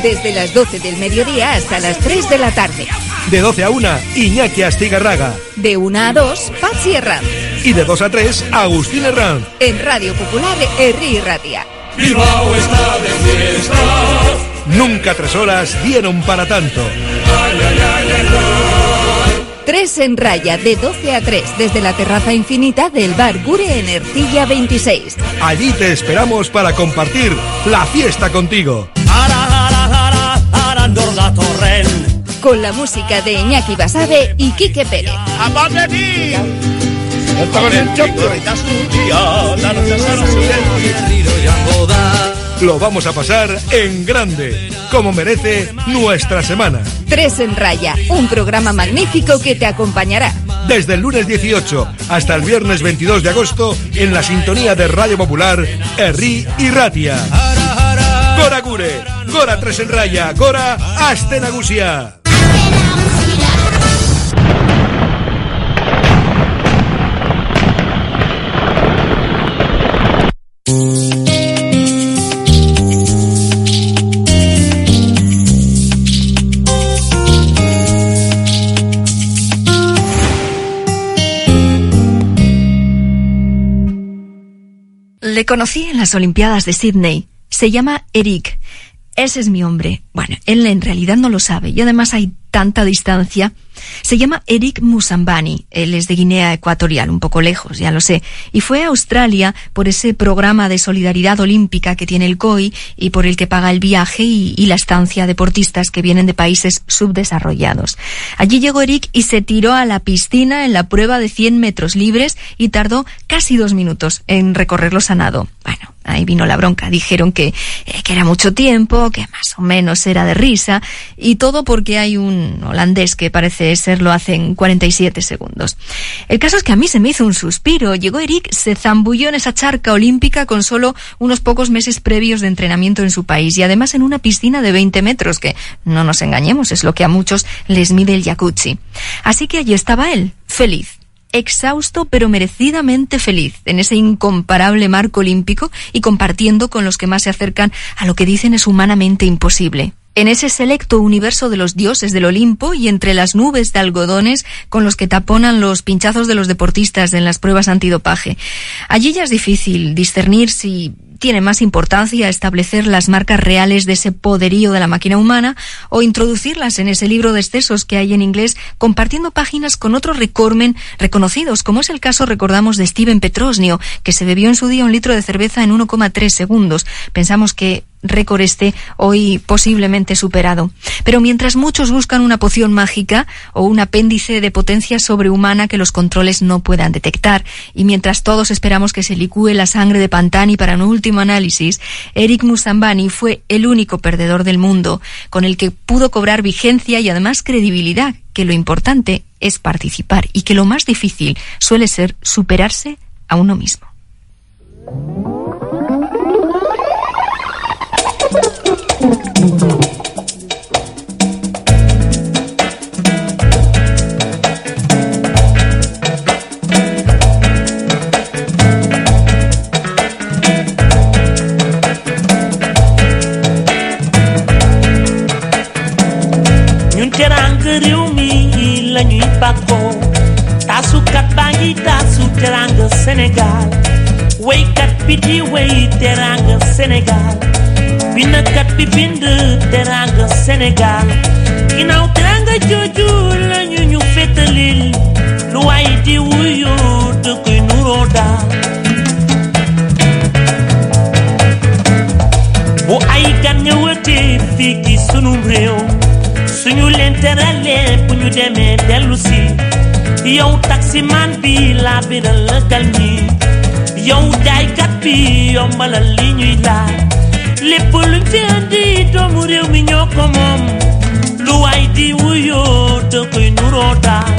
desde las doce del mediodía hasta las tres de la tarde. De doce a una, Iñaki Astigarraga. De una a dos, Patxi Herranz. Y de dos a tres, Agustín Herranz. En Radio Popular, Herri Ratia. Bilbao está de fiesta. Nunca tres horas dieron para tanto. Ay, ay, ay, ay, ay. Tres en raya, de doce a tres, desde la terraza infinita del bar Gure en Ercilla veintiséis. Allí te esperamos para compartir la fiesta contigo. Ara, ara, ara, ara, Andorra Torrent. Con la música de Iñaki Basabe y Quique Pérez. Lo vamos a pasar en grande, como merece nuestra semana. Tres en raya, un programa magnífico que te acompañará. Desde el lunes dieciocho hasta el viernes veintidós de agosto en la sintonía de Radio Popular, Herri y Ratia. Gora Gure, Gora Tres en Raya, Gora Aste Nagusia. Le conocí en las Olimpiadas de Sydney. Se llama Eric. Ese es mi hombre. Bueno, él en realidad no lo sabe y además hay tanta distancia. Se llama Eric Musambani. Él es de Guinea Ecuatorial, un poco lejos, ya lo sé. Y fue a Australia por ese programa de solidaridad olímpica que tiene el C O I y por el que paga el viaje y, y la estancia a deportistas que vienen de países subdesarrollados. Allí llegó Eric y se tiró a la piscina en la prueba de cien metros libres y tardó casi dos minutos en recorrerlo a nado. Bueno, ahí vino la bronca. Dijeron que, eh, que era mucho tiempo, que más o menos era de risa, y todo porque hay un holandés que parece serlo hace en cuarenta y siete segundos. El caso es que a mí se me hizo un suspiro. Llegó Eric, se zambulló en esa charca olímpica con solo unos pocos meses previos de entrenamiento en su país y además en una piscina de veinte metros, que no nos engañemos, es lo que a muchos les mide el jacuzzi. Así que allí estaba él, feliz. Exhausto pero merecidamente feliz en ese incomparable marco olímpico y compartiendo con los que más se acercan a lo que dicen es humanamente imposible. En ese selecto universo de los dioses del Olimpo y entre las nubes de algodones con los que taponan los pinchazos de los deportistas en las pruebas antidopaje. Allí ya es difícil discernir si tiene más importancia establecer las marcas reales de ese poderío de la máquina humana o introducirlas en ese libro de excesos que hay en inglés, compartiendo páginas con otros recordmen reconocidos, como es el caso, recordamos, de Steven Petrosnio, que se bebió en su día un litro de cerveza en uno coma tres segundos. Pensamos que récord este hoy posiblemente superado. Pero mientras muchos buscan una poción mágica o un apéndice de potencia sobrehumana que los controles no puedan detectar, y mientras todos esperamos que se licúe la sangre de Pantani para un último análisis, Eric Musambani fue el único perdedor del mundo, con el que pudo cobrar vigencia y además credibilidad, que lo importante es participar y que lo más difícil suele ser superarse a uno mismo. ñun teranga réew mi la ñuy bàkkoo taasukat baa ngi taasu teranga Sénégal waykat bi di way teranga Sénégal bindkat bi bind teranga Sénégal ginnaaw teranga jooju la ñu ñu fétalil lu waay di wuyoo da koy nuroo daal bu ay gan ñëwatee fii ci sunu réew suñu leen teralee bu ñu demee dellu si yow taximan bi laa biral la gal ñi yow jaaykat bi yombalal li ñuy laaj lépp luñ fi andi doomu réew mi ñoo ko moom lu waay di wuyoo da koy nuroo daal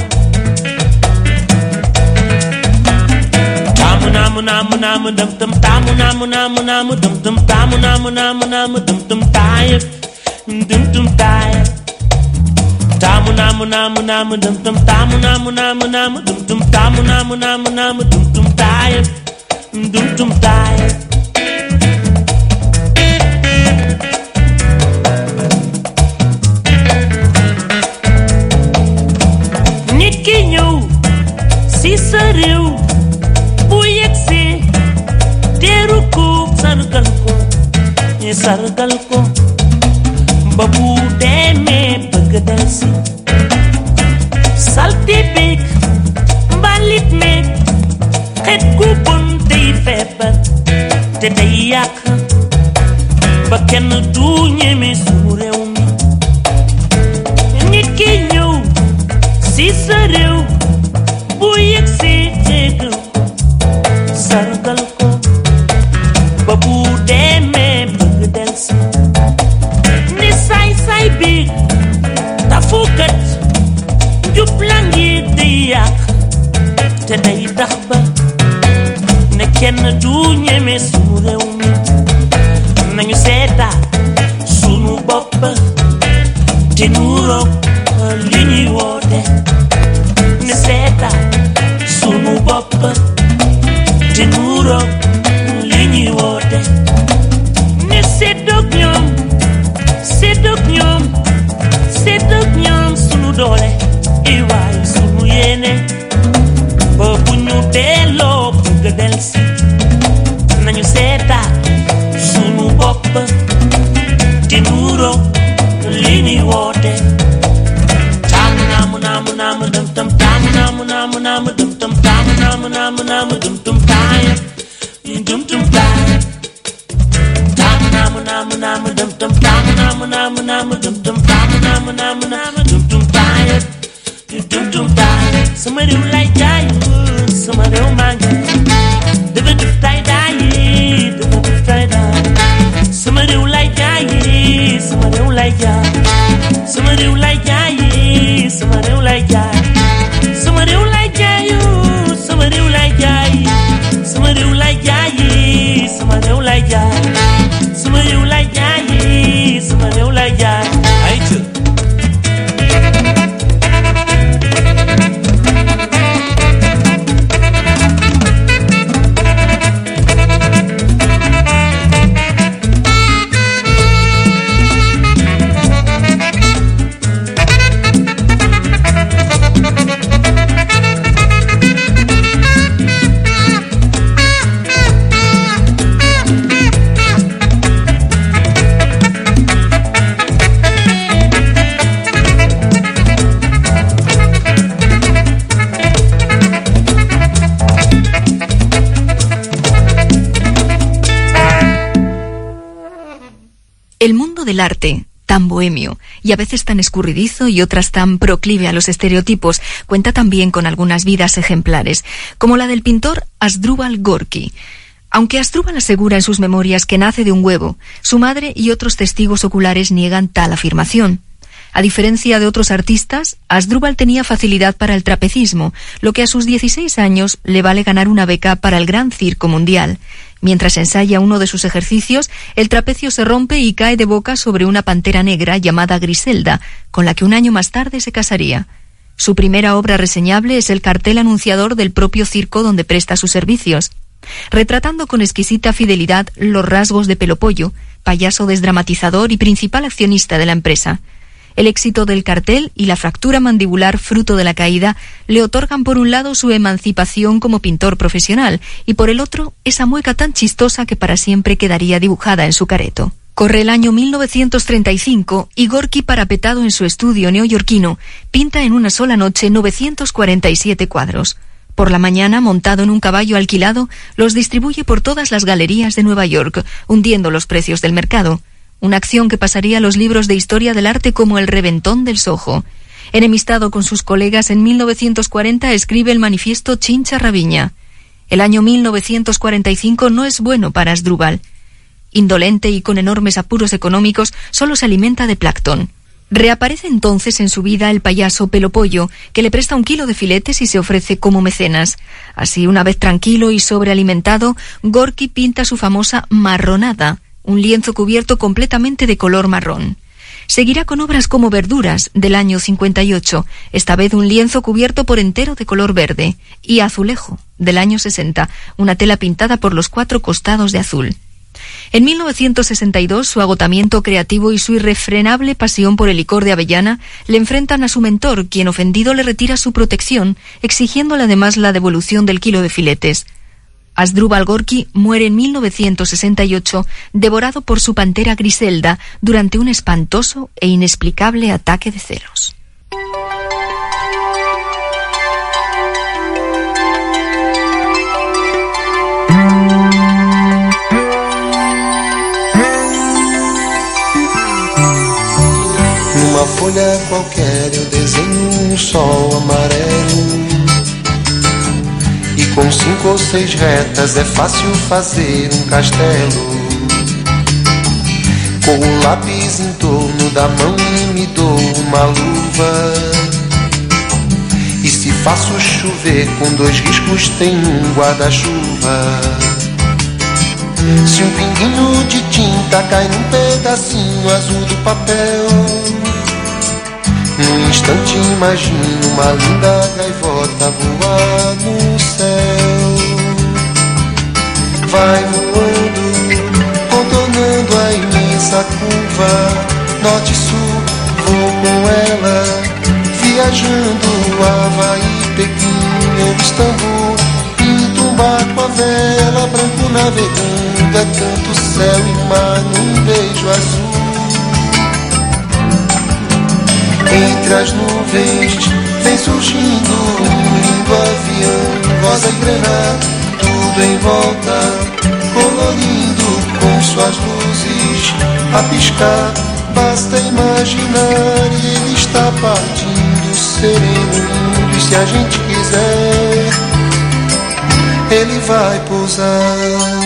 taamu naamu naamu naamu dëm dëm taamu naamu naamu naamu dëm dëm taamu naamu naamu naamu dëm dëm taayef dëm dëm taayef taamu naamu naamu naamu dum dum taamu naamu naamu naamu dum dum taamu naamu naamu naamu dum dum taayef dum dum taayef sargal ko ba bu demee bëgg del si salti big mbalit meeg xet gu bon tey feebar te day yàq ba kenn du ñeme suñu réew mi nit ki ñëw si sa réew bu yëg si dégg sargal ko ba bu demee bëgg del si ni say say biir tafukat jubla ngi di yàq te day tax ba ne kenn du ñeme sunu réew mi nañu seeta sunu bopp te nuroog li ñuy woote ne seeta sunu bopp te nuroog li ñuy woote ne seddoog ñoom seddoog ñoom seddoog ñoom sunu doole i waay sunu yéene ba bu ñu delloo bëgg del si nañu seeta sunu bopp te nuroog li ñuy woote taamu naamu naamu naamu dum tum taamu naamu naamu naamu dum tum taamu naamu naamu naamu dum tum taaya dum tum taaya taamu naamu naamu naamu dum tum taamu naamu naamu naamu dum tum taamu naamu naamu naamu dum tum taaya dum tum taaya sama réew lay jaay sama réew maa ngi dafa def tay daay dafa def tay daay sama réew lay jaay sama réew lay jaay sama réew lay jaay sama réew lay jaay sama réew lay jaay sama réew lay jaay sama réew lay jaay sama réew lay jaay sama réew lay jaay sama réew lay jaay ay ca El mundo del arte, tan bohemio, y a veces tan escurridizo y otras tan proclive a los estereotipos, cuenta también con algunas vidas ejemplares, como la del pintor Asdrúbal Gorki. Aunque Asdrúbal asegura en sus memorias que nace de un huevo, su madre y otros testigos oculares niegan tal afirmación. A diferencia de otros artistas, Asdrúbal tenía facilidad para el trapecismo, lo que a sus dieciséis años le vale ganar una beca para el Gran Circo Mundial. Mientras ensaya uno de sus ejercicios, el trapecio se rompe y cae de boca sobre una pantera negra llamada Griselda, con la que un año más tarde se casaría. Su primera obra reseñable es el cartel anunciador del propio circo donde presta sus servicios, retratando con exquisita fidelidad los rasgos de Pelopollo, payaso desdramatizador y principal accionista de la empresa. El éxito del cartel y la fractura mandibular fruto de la caída le otorgan por un lado su emancipación como pintor profesional y por el otro esa mueca tan chistosa que para siempre quedaría dibujada en su careto. Corre el año mil novecientos treinta y cinco y Gorki, parapetado en su estudio neoyorquino, pinta en una sola noche novecientos cuarenta y siete cuadros. Por la mañana, montado en un caballo alquilado, los distribuye por todas las galerías de Nueva York, hundiendo los precios del mercado. Una acción que pasaría a los libros de historia del arte como el reventón del Soho. Enemistado con sus colegas, en mil novecientos cuarenta escribe el manifiesto Chincha Raviña. El año mil novecientos cuarenta y cinco no es bueno para Asdrúbal. Indolente y con enormes apuros económicos, solo se alimenta de plancton. Reaparece entonces en su vida el payaso Pelopollo, que le presta un kilo de filetes y se ofrece como mecenas. Así, una vez tranquilo y sobrealimentado, Gorki pinta su famosa Marronada, un lienzo cubierto completamente de color marrón. Seguirá con obras como Verduras, del año cincuenta y ocho, esta vez un lienzo cubierto por entero de color verde, y Azulejo, del año sesenta, una tela pintada por los cuatro costados de azul. En mil novecientos sesenta y dos, su agotamiento creativo y su irrefrenable pasión por el licor de avellana le enfrentan a su mentor, quien ofendido le retira su protección, exigiéndole además la devolución del kilo de filetes. Asdrúbal Gorki muere en mil novecientos sesenta y ocho devorado por su pantera Griselda durante un espantoso e inexplicable ataque de celos. Numa folha qualquer eu desenho um sol amarelo, e com cinco ou seis retas é fácil fazer um castelo. Com o lápis em torno da mão e me dou uma luva, e se faço chover com dois riscos tem um guarda-chuva. Se um pinguinho de tinta cai num pedacinho azul do papel, num instante imagino uma linda gaivota voar no céu. Vai voando, contornando a imensa curva, norte e sul, vou com ela, viajando Havaí, Pequim ou Istambul. Pinto um barco a vela, branco navegando, é tanto céu e mar num beijo azul. Entre as nuvens vem surgindo um lindo avião, rosa e grená, tudo em volta, colorindo com suas luzes a piscar. Basta imaginar e ele está partindo sereno, e se a gente quiser, ele vai pousar.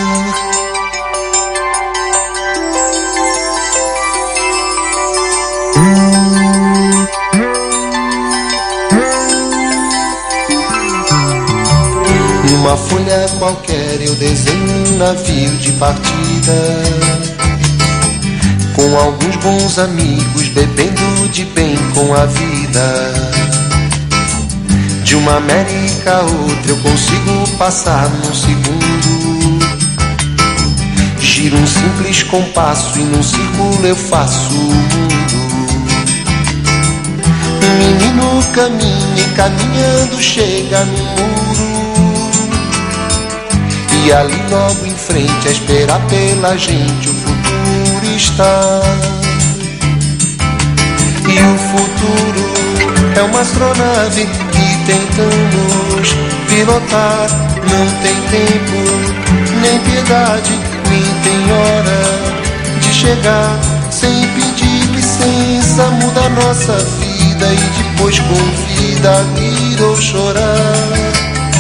Numa folha qualquer eu desenho um navio de partida, com alguns bons amigos bebendo de bem com a vida. De uma América a outra eu consigo passar num segundo. Giro um simples compasso e num círculo eu faço o mundo. Um menino caminha e caminhando chega no muro, e ali logo em frente a esperar pela gente o futuro está. E o futuro é uma astronave que tentamos pilotar. Não tem tempo, nem piedade, nem tem hora de chegar. Sem pedir licença muda a nossa vida, e depois convida a rir ou chorar.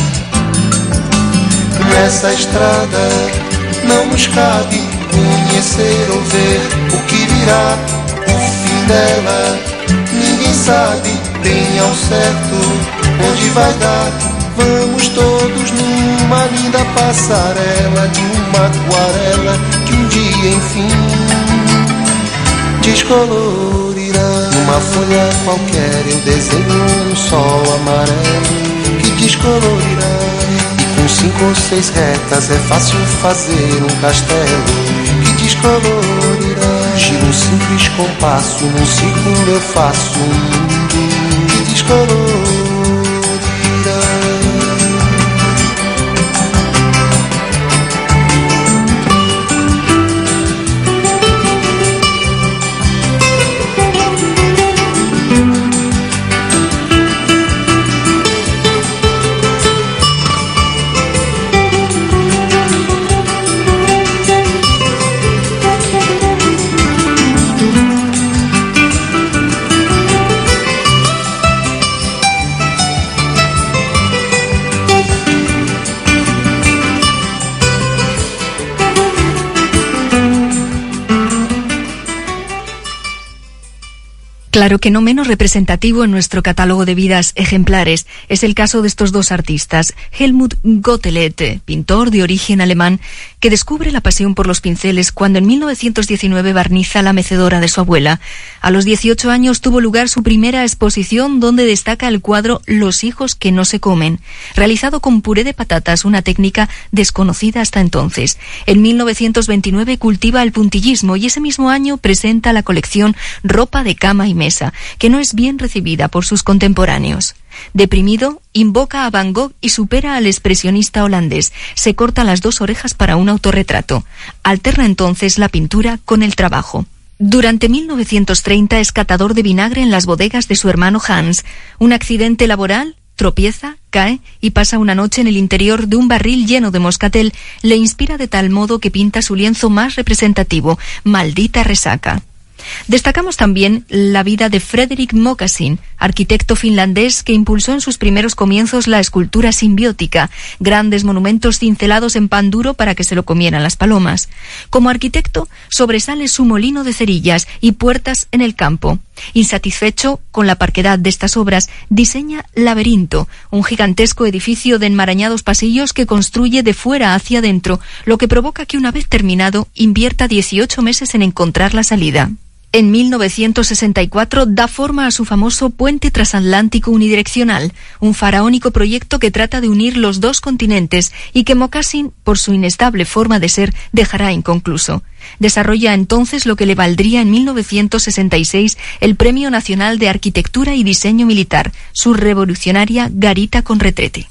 Nessa estrada não nos cabe conhecer ou ver o que virá, o fim dela ninguém sabe bem ao certo onde vai dar. Vamos todos numa linda passarela de uma aquarela que um dia enfim descolorirá. Numa folha qualquer eu desenho um sol amarelo que descolorirá. Com cinco ou seis retas é fácil fazer um castelo que descolorirá. Giro um simples compasso, num círculo eu faço um mundo que descolorirá. Claro que no menos representativo en nuestro catálogo de vidas ejemplares es el caso de estos dos artistas. Helmut Gottelet, pintor de origen alemán, que descubre la pasión por los pinceles cuando en mil novecientos diecinueve barniza la mecedora de su abuela. A los dieciocho años tuvo lugar su primera exposición donde destaca el cuadro Los hijos que no se comen, realizado con puré de patatas, una técnica desconocida hasta entonces. En mil novecientos veintinueve cultiva el puntillismo y ese mismo año presenta la colección Ropa de cama y mesa, que no es bien recibida por sus contemporáneos. Deprimido, invoca a Van Gogh y supera al expresionista holandés. Se corta las dos orejas para un autorretrato. Alterna entonces la pintura con el trabajo. Durante mil novecientos treinta es catador de vinagre en las bodegas de su hermano Hans. Un accidente laboral, tropieza, cae y pasa una noche en el interior de un barril lleno de moscatel. Le inspira de tal modo que pinta su lienzo más representativo, Maldita resaca. Destacamos también la vida de Frederick Moccasin, arquitecto finlandés que impulsó en sus primeros comienzos la escultura simbiótica, grandes monumentos cincelados en pan duro para que se lo comieran las palomas. Como arquitecto, sobresale su molino de cerillas y puertas en el campo. Insatisfecho con la parquedad de estas obras, diseña Laberinto, un gigantesco edificio de enmarañados pasillos que construye de fuera hacia adentro, lo que provoca que una vez terminado invierta dieciocho meses en encontrar la salida. En mil novecientos sesenta y cuatro da forma a su famoso puente transatlántico unidireccional, un faraónico proyecto que trata de unir los dos continentes y que Moccasin, por su inestable forma de ser, dejará inconcluso. Desarrolla entonces lo que le valdría en mil novecientos sesenta y seis el Premio Nacional de Arquitectura y Diseño Militar, su revolucionaria garita con retrete.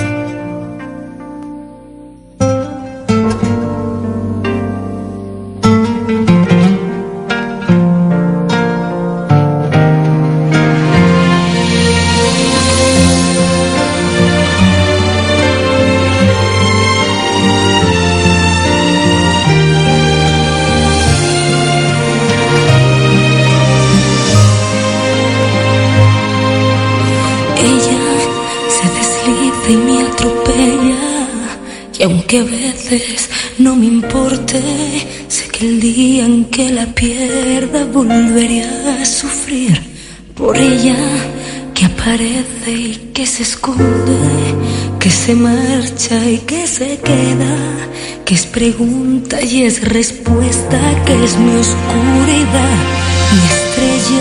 Y aunque a veces no me importe, sé que el día en que la pierda volveré a sufrir por ella, que aparece y que se esconde, que se marcha y que se queda, que es pregunta y es respuesta, que es mi oscuridad, mi estrella.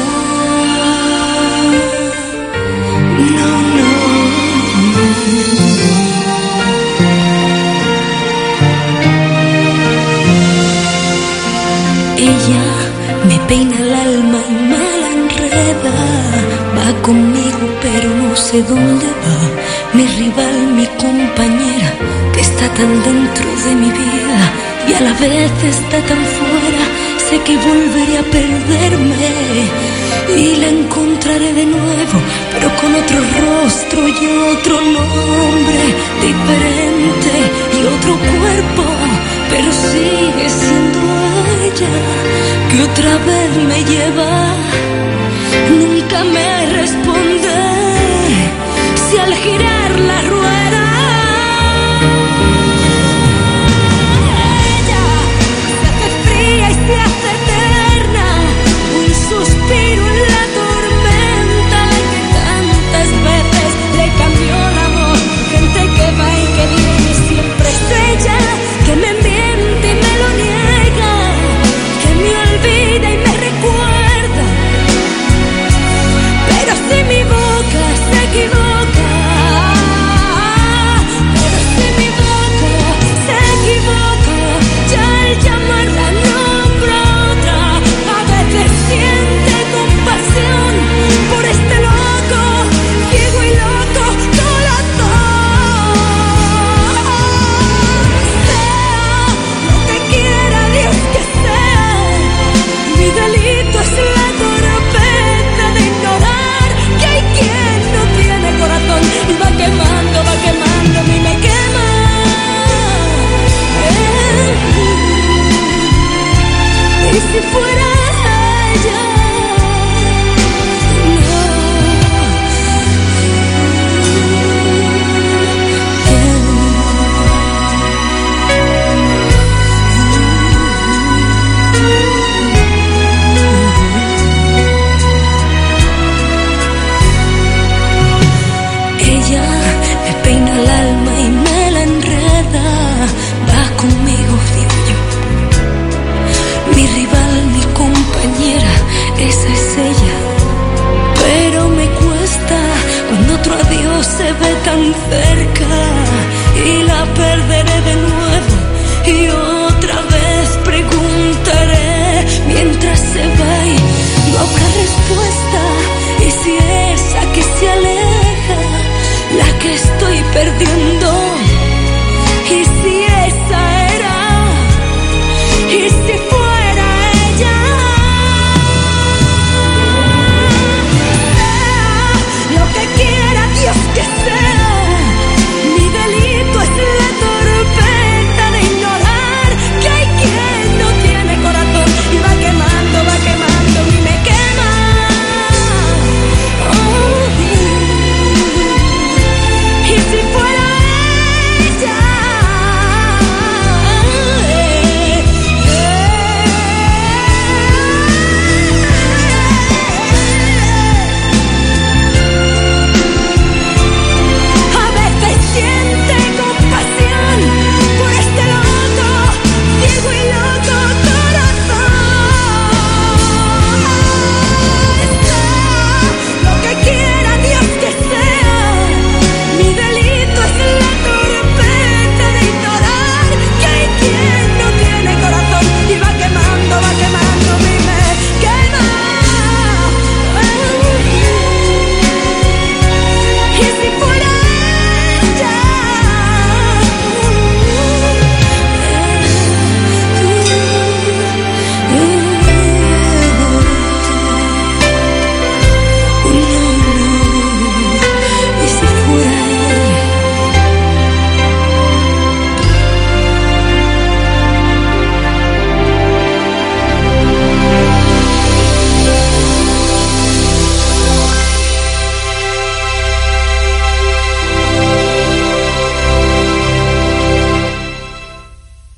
No, no. Ella me peina el alma y me la enreda, va conmigo pero no sé dónde va, mi rival, mi compañera, que está tan dentro de mi vida y a la vez está tan fuera, sé que volveré a perderme y la encontraré de nuevo, pero con otro rostro y otro nombre diferente y otro cuerpo, pero sigue siendo ella que otra vez me lleva. Nunca me responde si al girar la rueda ella se hace fría y se hace eterna, un suspiro en la tormenta, la que tantas veces le cambió la voz, gente que va y que viene siempre es ella, que me miente y me lo niega, que me olvida y me recuerda, pero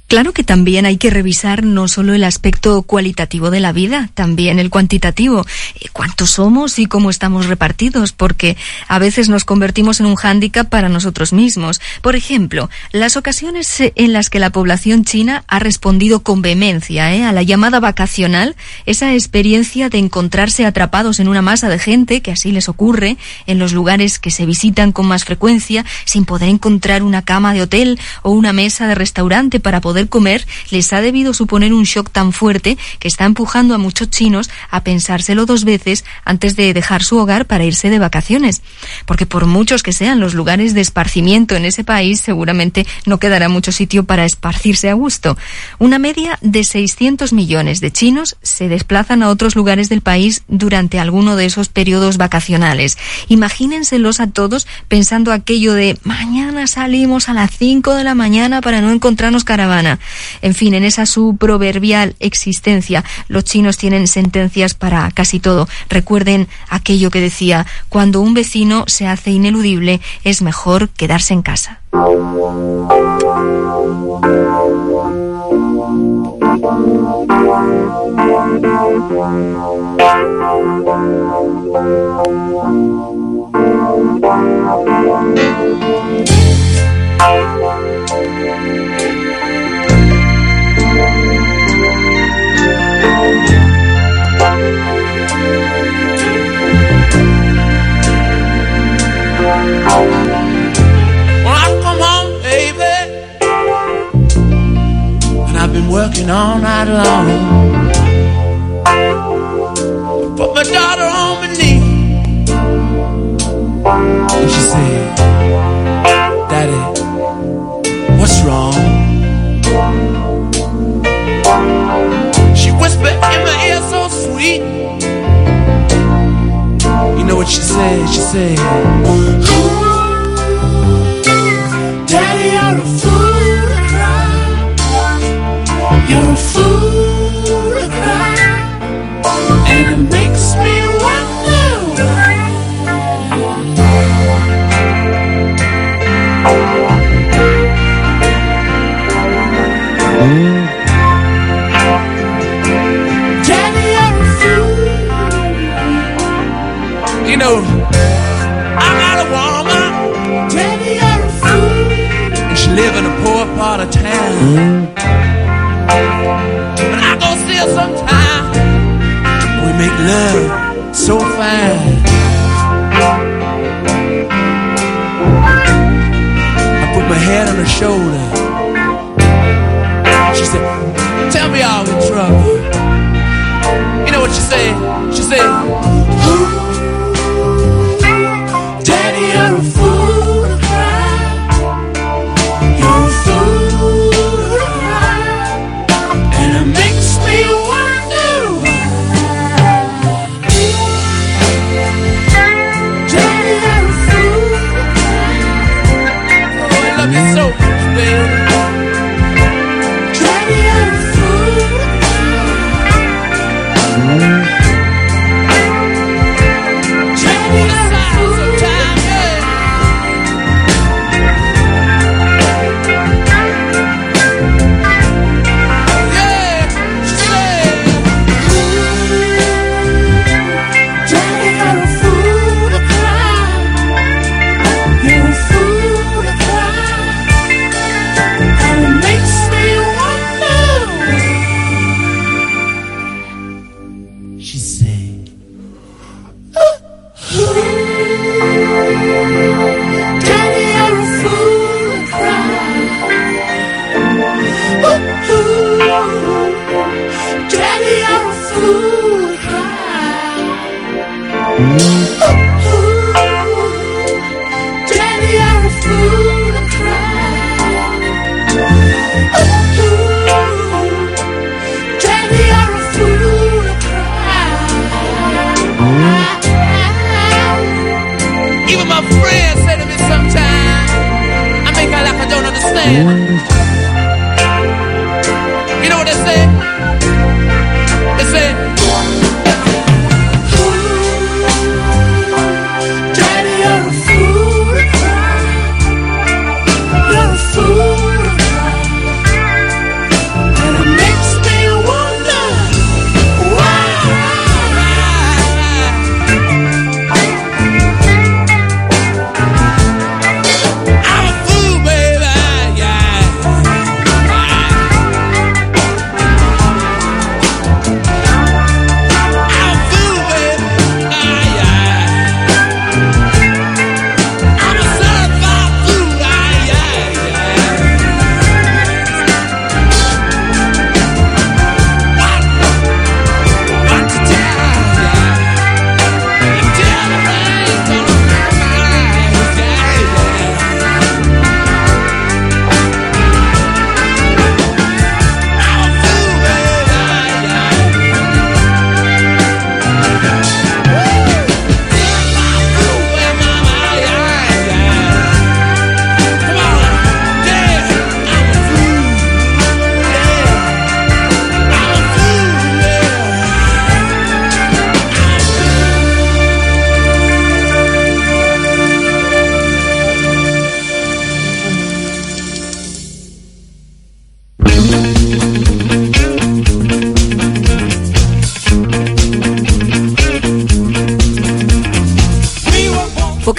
Claro que también hay que revisar no solo el aspecto cualitativo de la vida, también el cuantitativo, cuántos somos y cómo estamos repartidos, porque a veces nos convertimos en un hándicap para nosotros mismos. Por ejemplo, las ocasiones en las que la población china ha respondido con vehemencia ¿eh? a la llamada vacacional, esa experiencia de encontrarse atrapados en una masa de gente, que así les ocurre, en los lugares que se visitan con más frecuencia, sin poder encontrar una cama de hotel o una mesa de restaurante para poder comer, les ha debido suponer un shock tan fuerte que está empujando a muchos chinos a pensárselo dos veces antes de dejar su hogar para irse de vacaciones. Porque por muchos que sean los lugares de esparcimiento en ese país, seguramente no quedará mucho sitio para esparcirse a gusto. Una media de seiscientos millones de chinos se desplazan a otros lugares del país durante alguno de esos periodos vacacionales. Imagínenselos a todos pensando aquello de mañana salimos a las cinco de la mañana para no encontrarnos caravana. En fin, en esa su proverbial existencia, los chinos tienen sentencias para casi todo. Recuerden aquello que decía: cuando un vecino se hace ineludible, es mejor quedarse en casa. When I come home, baby, and I've been working all night long, put my daughter on my knee, and she said, Daddy, what's wrong? She whispered in my ear so sweet. You know what she said? She said, Daddy, you're a fool to cry. You're a fool to cry. And it makes me wonder Daddy, you're a fool. You know, I got a woman, Daddy, you're a fool, and she live in a poor part of town. But I go see her sometime, and we make love so fine. I put my head on her shoulder. She said, tell me all the trouble. You know what she said? She said, Daddy, you're a fool to cry. You're a fool to cry. And it makes me wonder why. Daddy, you're a fool to cry. Oh, I love you so much, baby. Daddy, you're a fool to cry.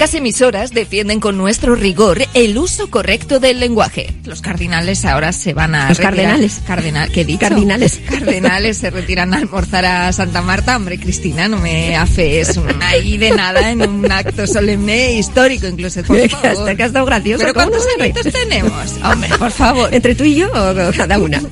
Las emisoras defienden con nuestro rigor el uso correcto del lenguaje. Los cardinales ahora se van a Los retirar. cardenales. Cardinal, ¿qué he dicho? Cardinales. Cardenales se retiran a almorzar a Santa Marta. Hombre, Cristina, no me haces un ahí de nada en un acto solemne histórico, incluso, por favor. Hasta que ha estado gracioso. ¿Pero ¿Cómo no cuántos se ríe? añitos tenemos? Hombre, por favor. ¿Entre tú y yo o cada una?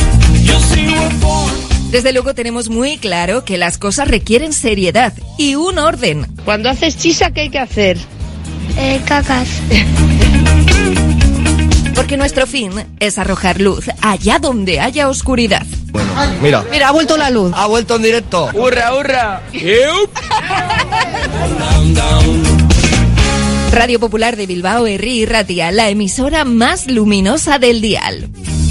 Desde luego tenemos muy claro que las cosas requieren seriedad y un orden. Cuando haces chisa, ¿qué hay que hacer? Eh, cacas. Porque nuestro fin es arrojar luz allá donde haya oscuridad. Bueno, mira. Mira, ha vuelto la luz. Ha vuelto en directo. ¡Hurra, hurra! Radio Popular de Bilbao, Herri y Ratia, la emisora más luminosa del dial.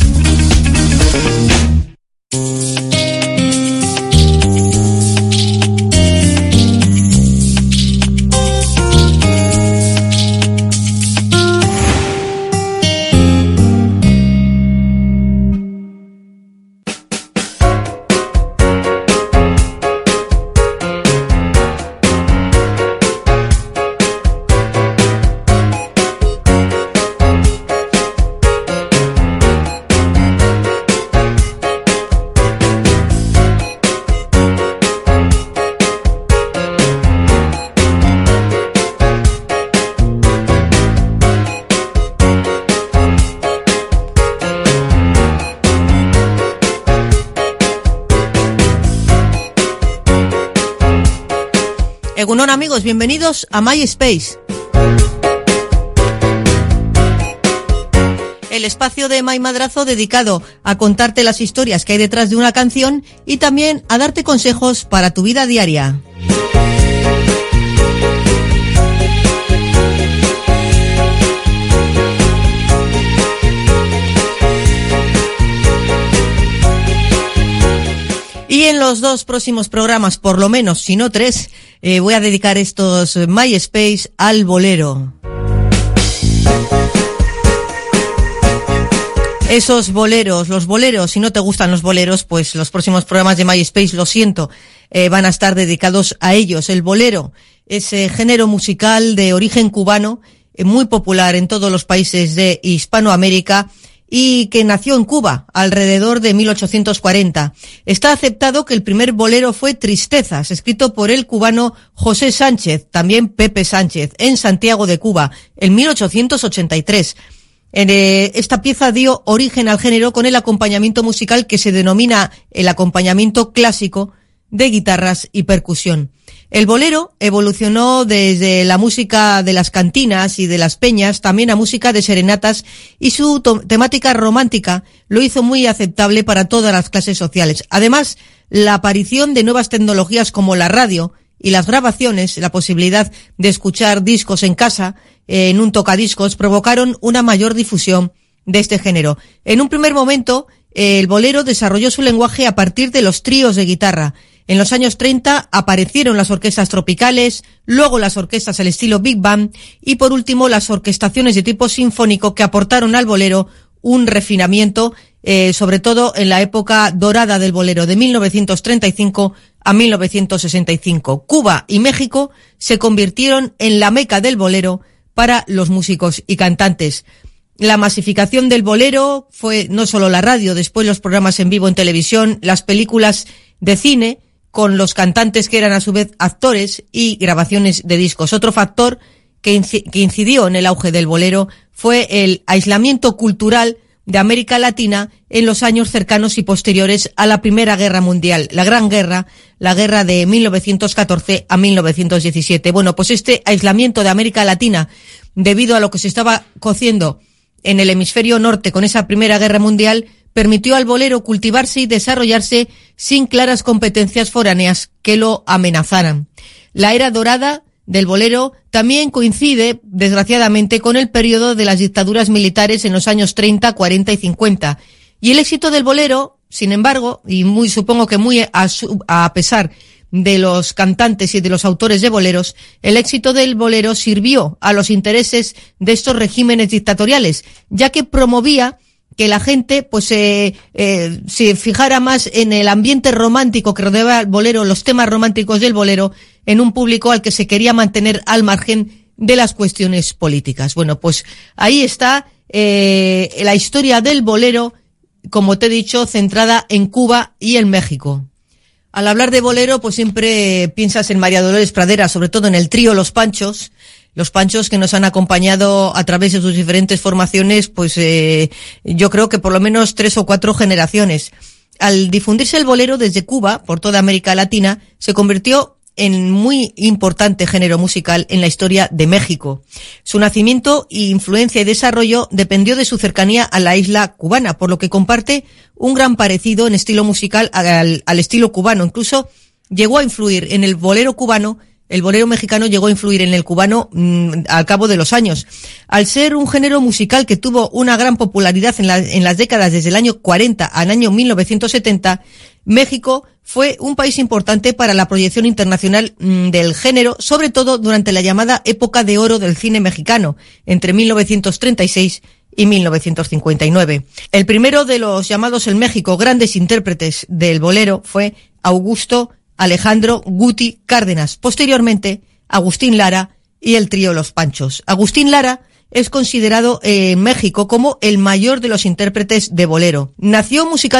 Egunon, amigos, bienvenidos a MySpace. El espacio de My Madrazo dedicado a contarte las historias que hay detrás de una canción y también a darte consejos para tu vida diaria. Y en los dos próximos programas, por lo menos, si no tres, eh, voy a dedicar estos MySpace al bolero. Esos boleros, los boleros, si no te gustan los boleros, pues los próximos programas de MySpace, lo siento, eh, van a estar dedicados a ellos. El bolero, ese género musical de origen cubano, eh, muy popular en todos los países de Hispanoamérica, y que nació en Cuba alrededor de mil ochocientos cuarenta. Está aceptado que el primer bolero fue Tristezas, escrito por el cubano José Sánchez, también Pepe Sánchez, en Santiago de Cuba, en mil ochocientos ochenta y tres. En, eh, esta pieza dio origen al género con el acompañamiento musical que se denomina el acompañamiento clásico de guitarras y percusión. El bolero evolucionó desde la música de las cantinas y de las peñas también a música de serenatas, y su temática romántica lo hizo muy aceptable para todas las clases sociales. Además, la aparición de nuevas tecnologías como la radio y las grabaciones, la posibilidad de escuchar discos en casa, eh, en un tocadiscos, provocaron una mayor difusión de este género. En un primer momento, eh, el bolero desarrolló su lenguaje a partir de los tríos de guitarra. En los años treinta aparecieron las orquestas tropicales, luego las orquestas al estilo Big Band y por último las orquestaciones de tipo sinfónico que aportaron al bolero un refinamiento, eh, sobre todo en la época dorada del bolero de mil novecientos treinta y cinco a mil novecientos sesenta y cinco. Cuba y México se convirtieron en la meca del bolero para los músicos y cantantes. La masificación del bolero fue no solo la radio, después los programas en vivo en televisión, las películas de cine, con los cantantes que eran a su vez actores, y grabaciones de discos. Otro factor que incidió en el auge del bolero fue el aislamiento cultural de América Latina en los años cercanos y posteriores a la Primera Guerra Mundial, la Gran Guerra, la guerra de mil novecientos catorce a mil novecientos diecisiete. Bueno, pues este aislamiento de América Latina, debido a lo que se estaba cociendo en el hemisferio norte con esa Primera Guerra Mundial, permitió al bolero cultivarse y desarrollarse sin claras competencias foráneas que lo amenazaran. La era dorada del bolero también coincide, desgraciadamente, con el periodo de las dictaduras militares en los años treinta, cuarenta y cincuenta. Y el éxito del bolero, sin embargo, y muy supongo que muy a, su, a pesar de los cantantes y de los autores de boleros, el éxito del bolero sirvió a los intereses de estos regímenes dictatoriales, ya que promovía que la gente pues eh, eh, se fijara más en el ambiente romántico que rodeaba el bolero, los temas románticos del bolero, en un público al que se quería mantener al margen de las cuestiones políticas. Bueno, pues ahí está eh, la historia del bolero, como te he dicho, centrada en Cuba y en México. Al hablar de bolero, pues siempre piensas en María Dolores Pradera, sobre todo en el trío Los Panchos, los Panchos que nos han acompañado a través de sus diferentes formaciones, pues eh, yo creo que por lo menos tres o cuatro generaciones. Al difundirse el bolero desde Cuba, por toda América Latina, se convirtió en muy importante género musical en la historia de México. Su nacimiento, influencia y desarrollo dependió de su cercanía a la isla cubana, por lo que comparte un gran parecido en estilo musical al, al estilo cubano. Incluso llegó a influir en el bolero cubano, el bolero mexicano llegó a influir en el cubano mmm, al cabo de los años. Al ser un género musical que tuvo una gran popularidad en, la, en las décadas desde el año cuarenta al año mil novecientos setenta, México fue un país importante para la proyección internacional mmm, del género, sobre todo durante la llamada época de oro del cine mexicano, entre mil novecientos treinta y seis y mil novecientos cincuenta y nueve. El primero de los llamados en México grandes intérpretes del bolero fue Augusto Alejandro Guti Cárdenas, posteriormente Agustín Lara y el trío Los Panchos. Agustín Lara es considerado en México como el mayor de los intérpretes de bolero. Nació musical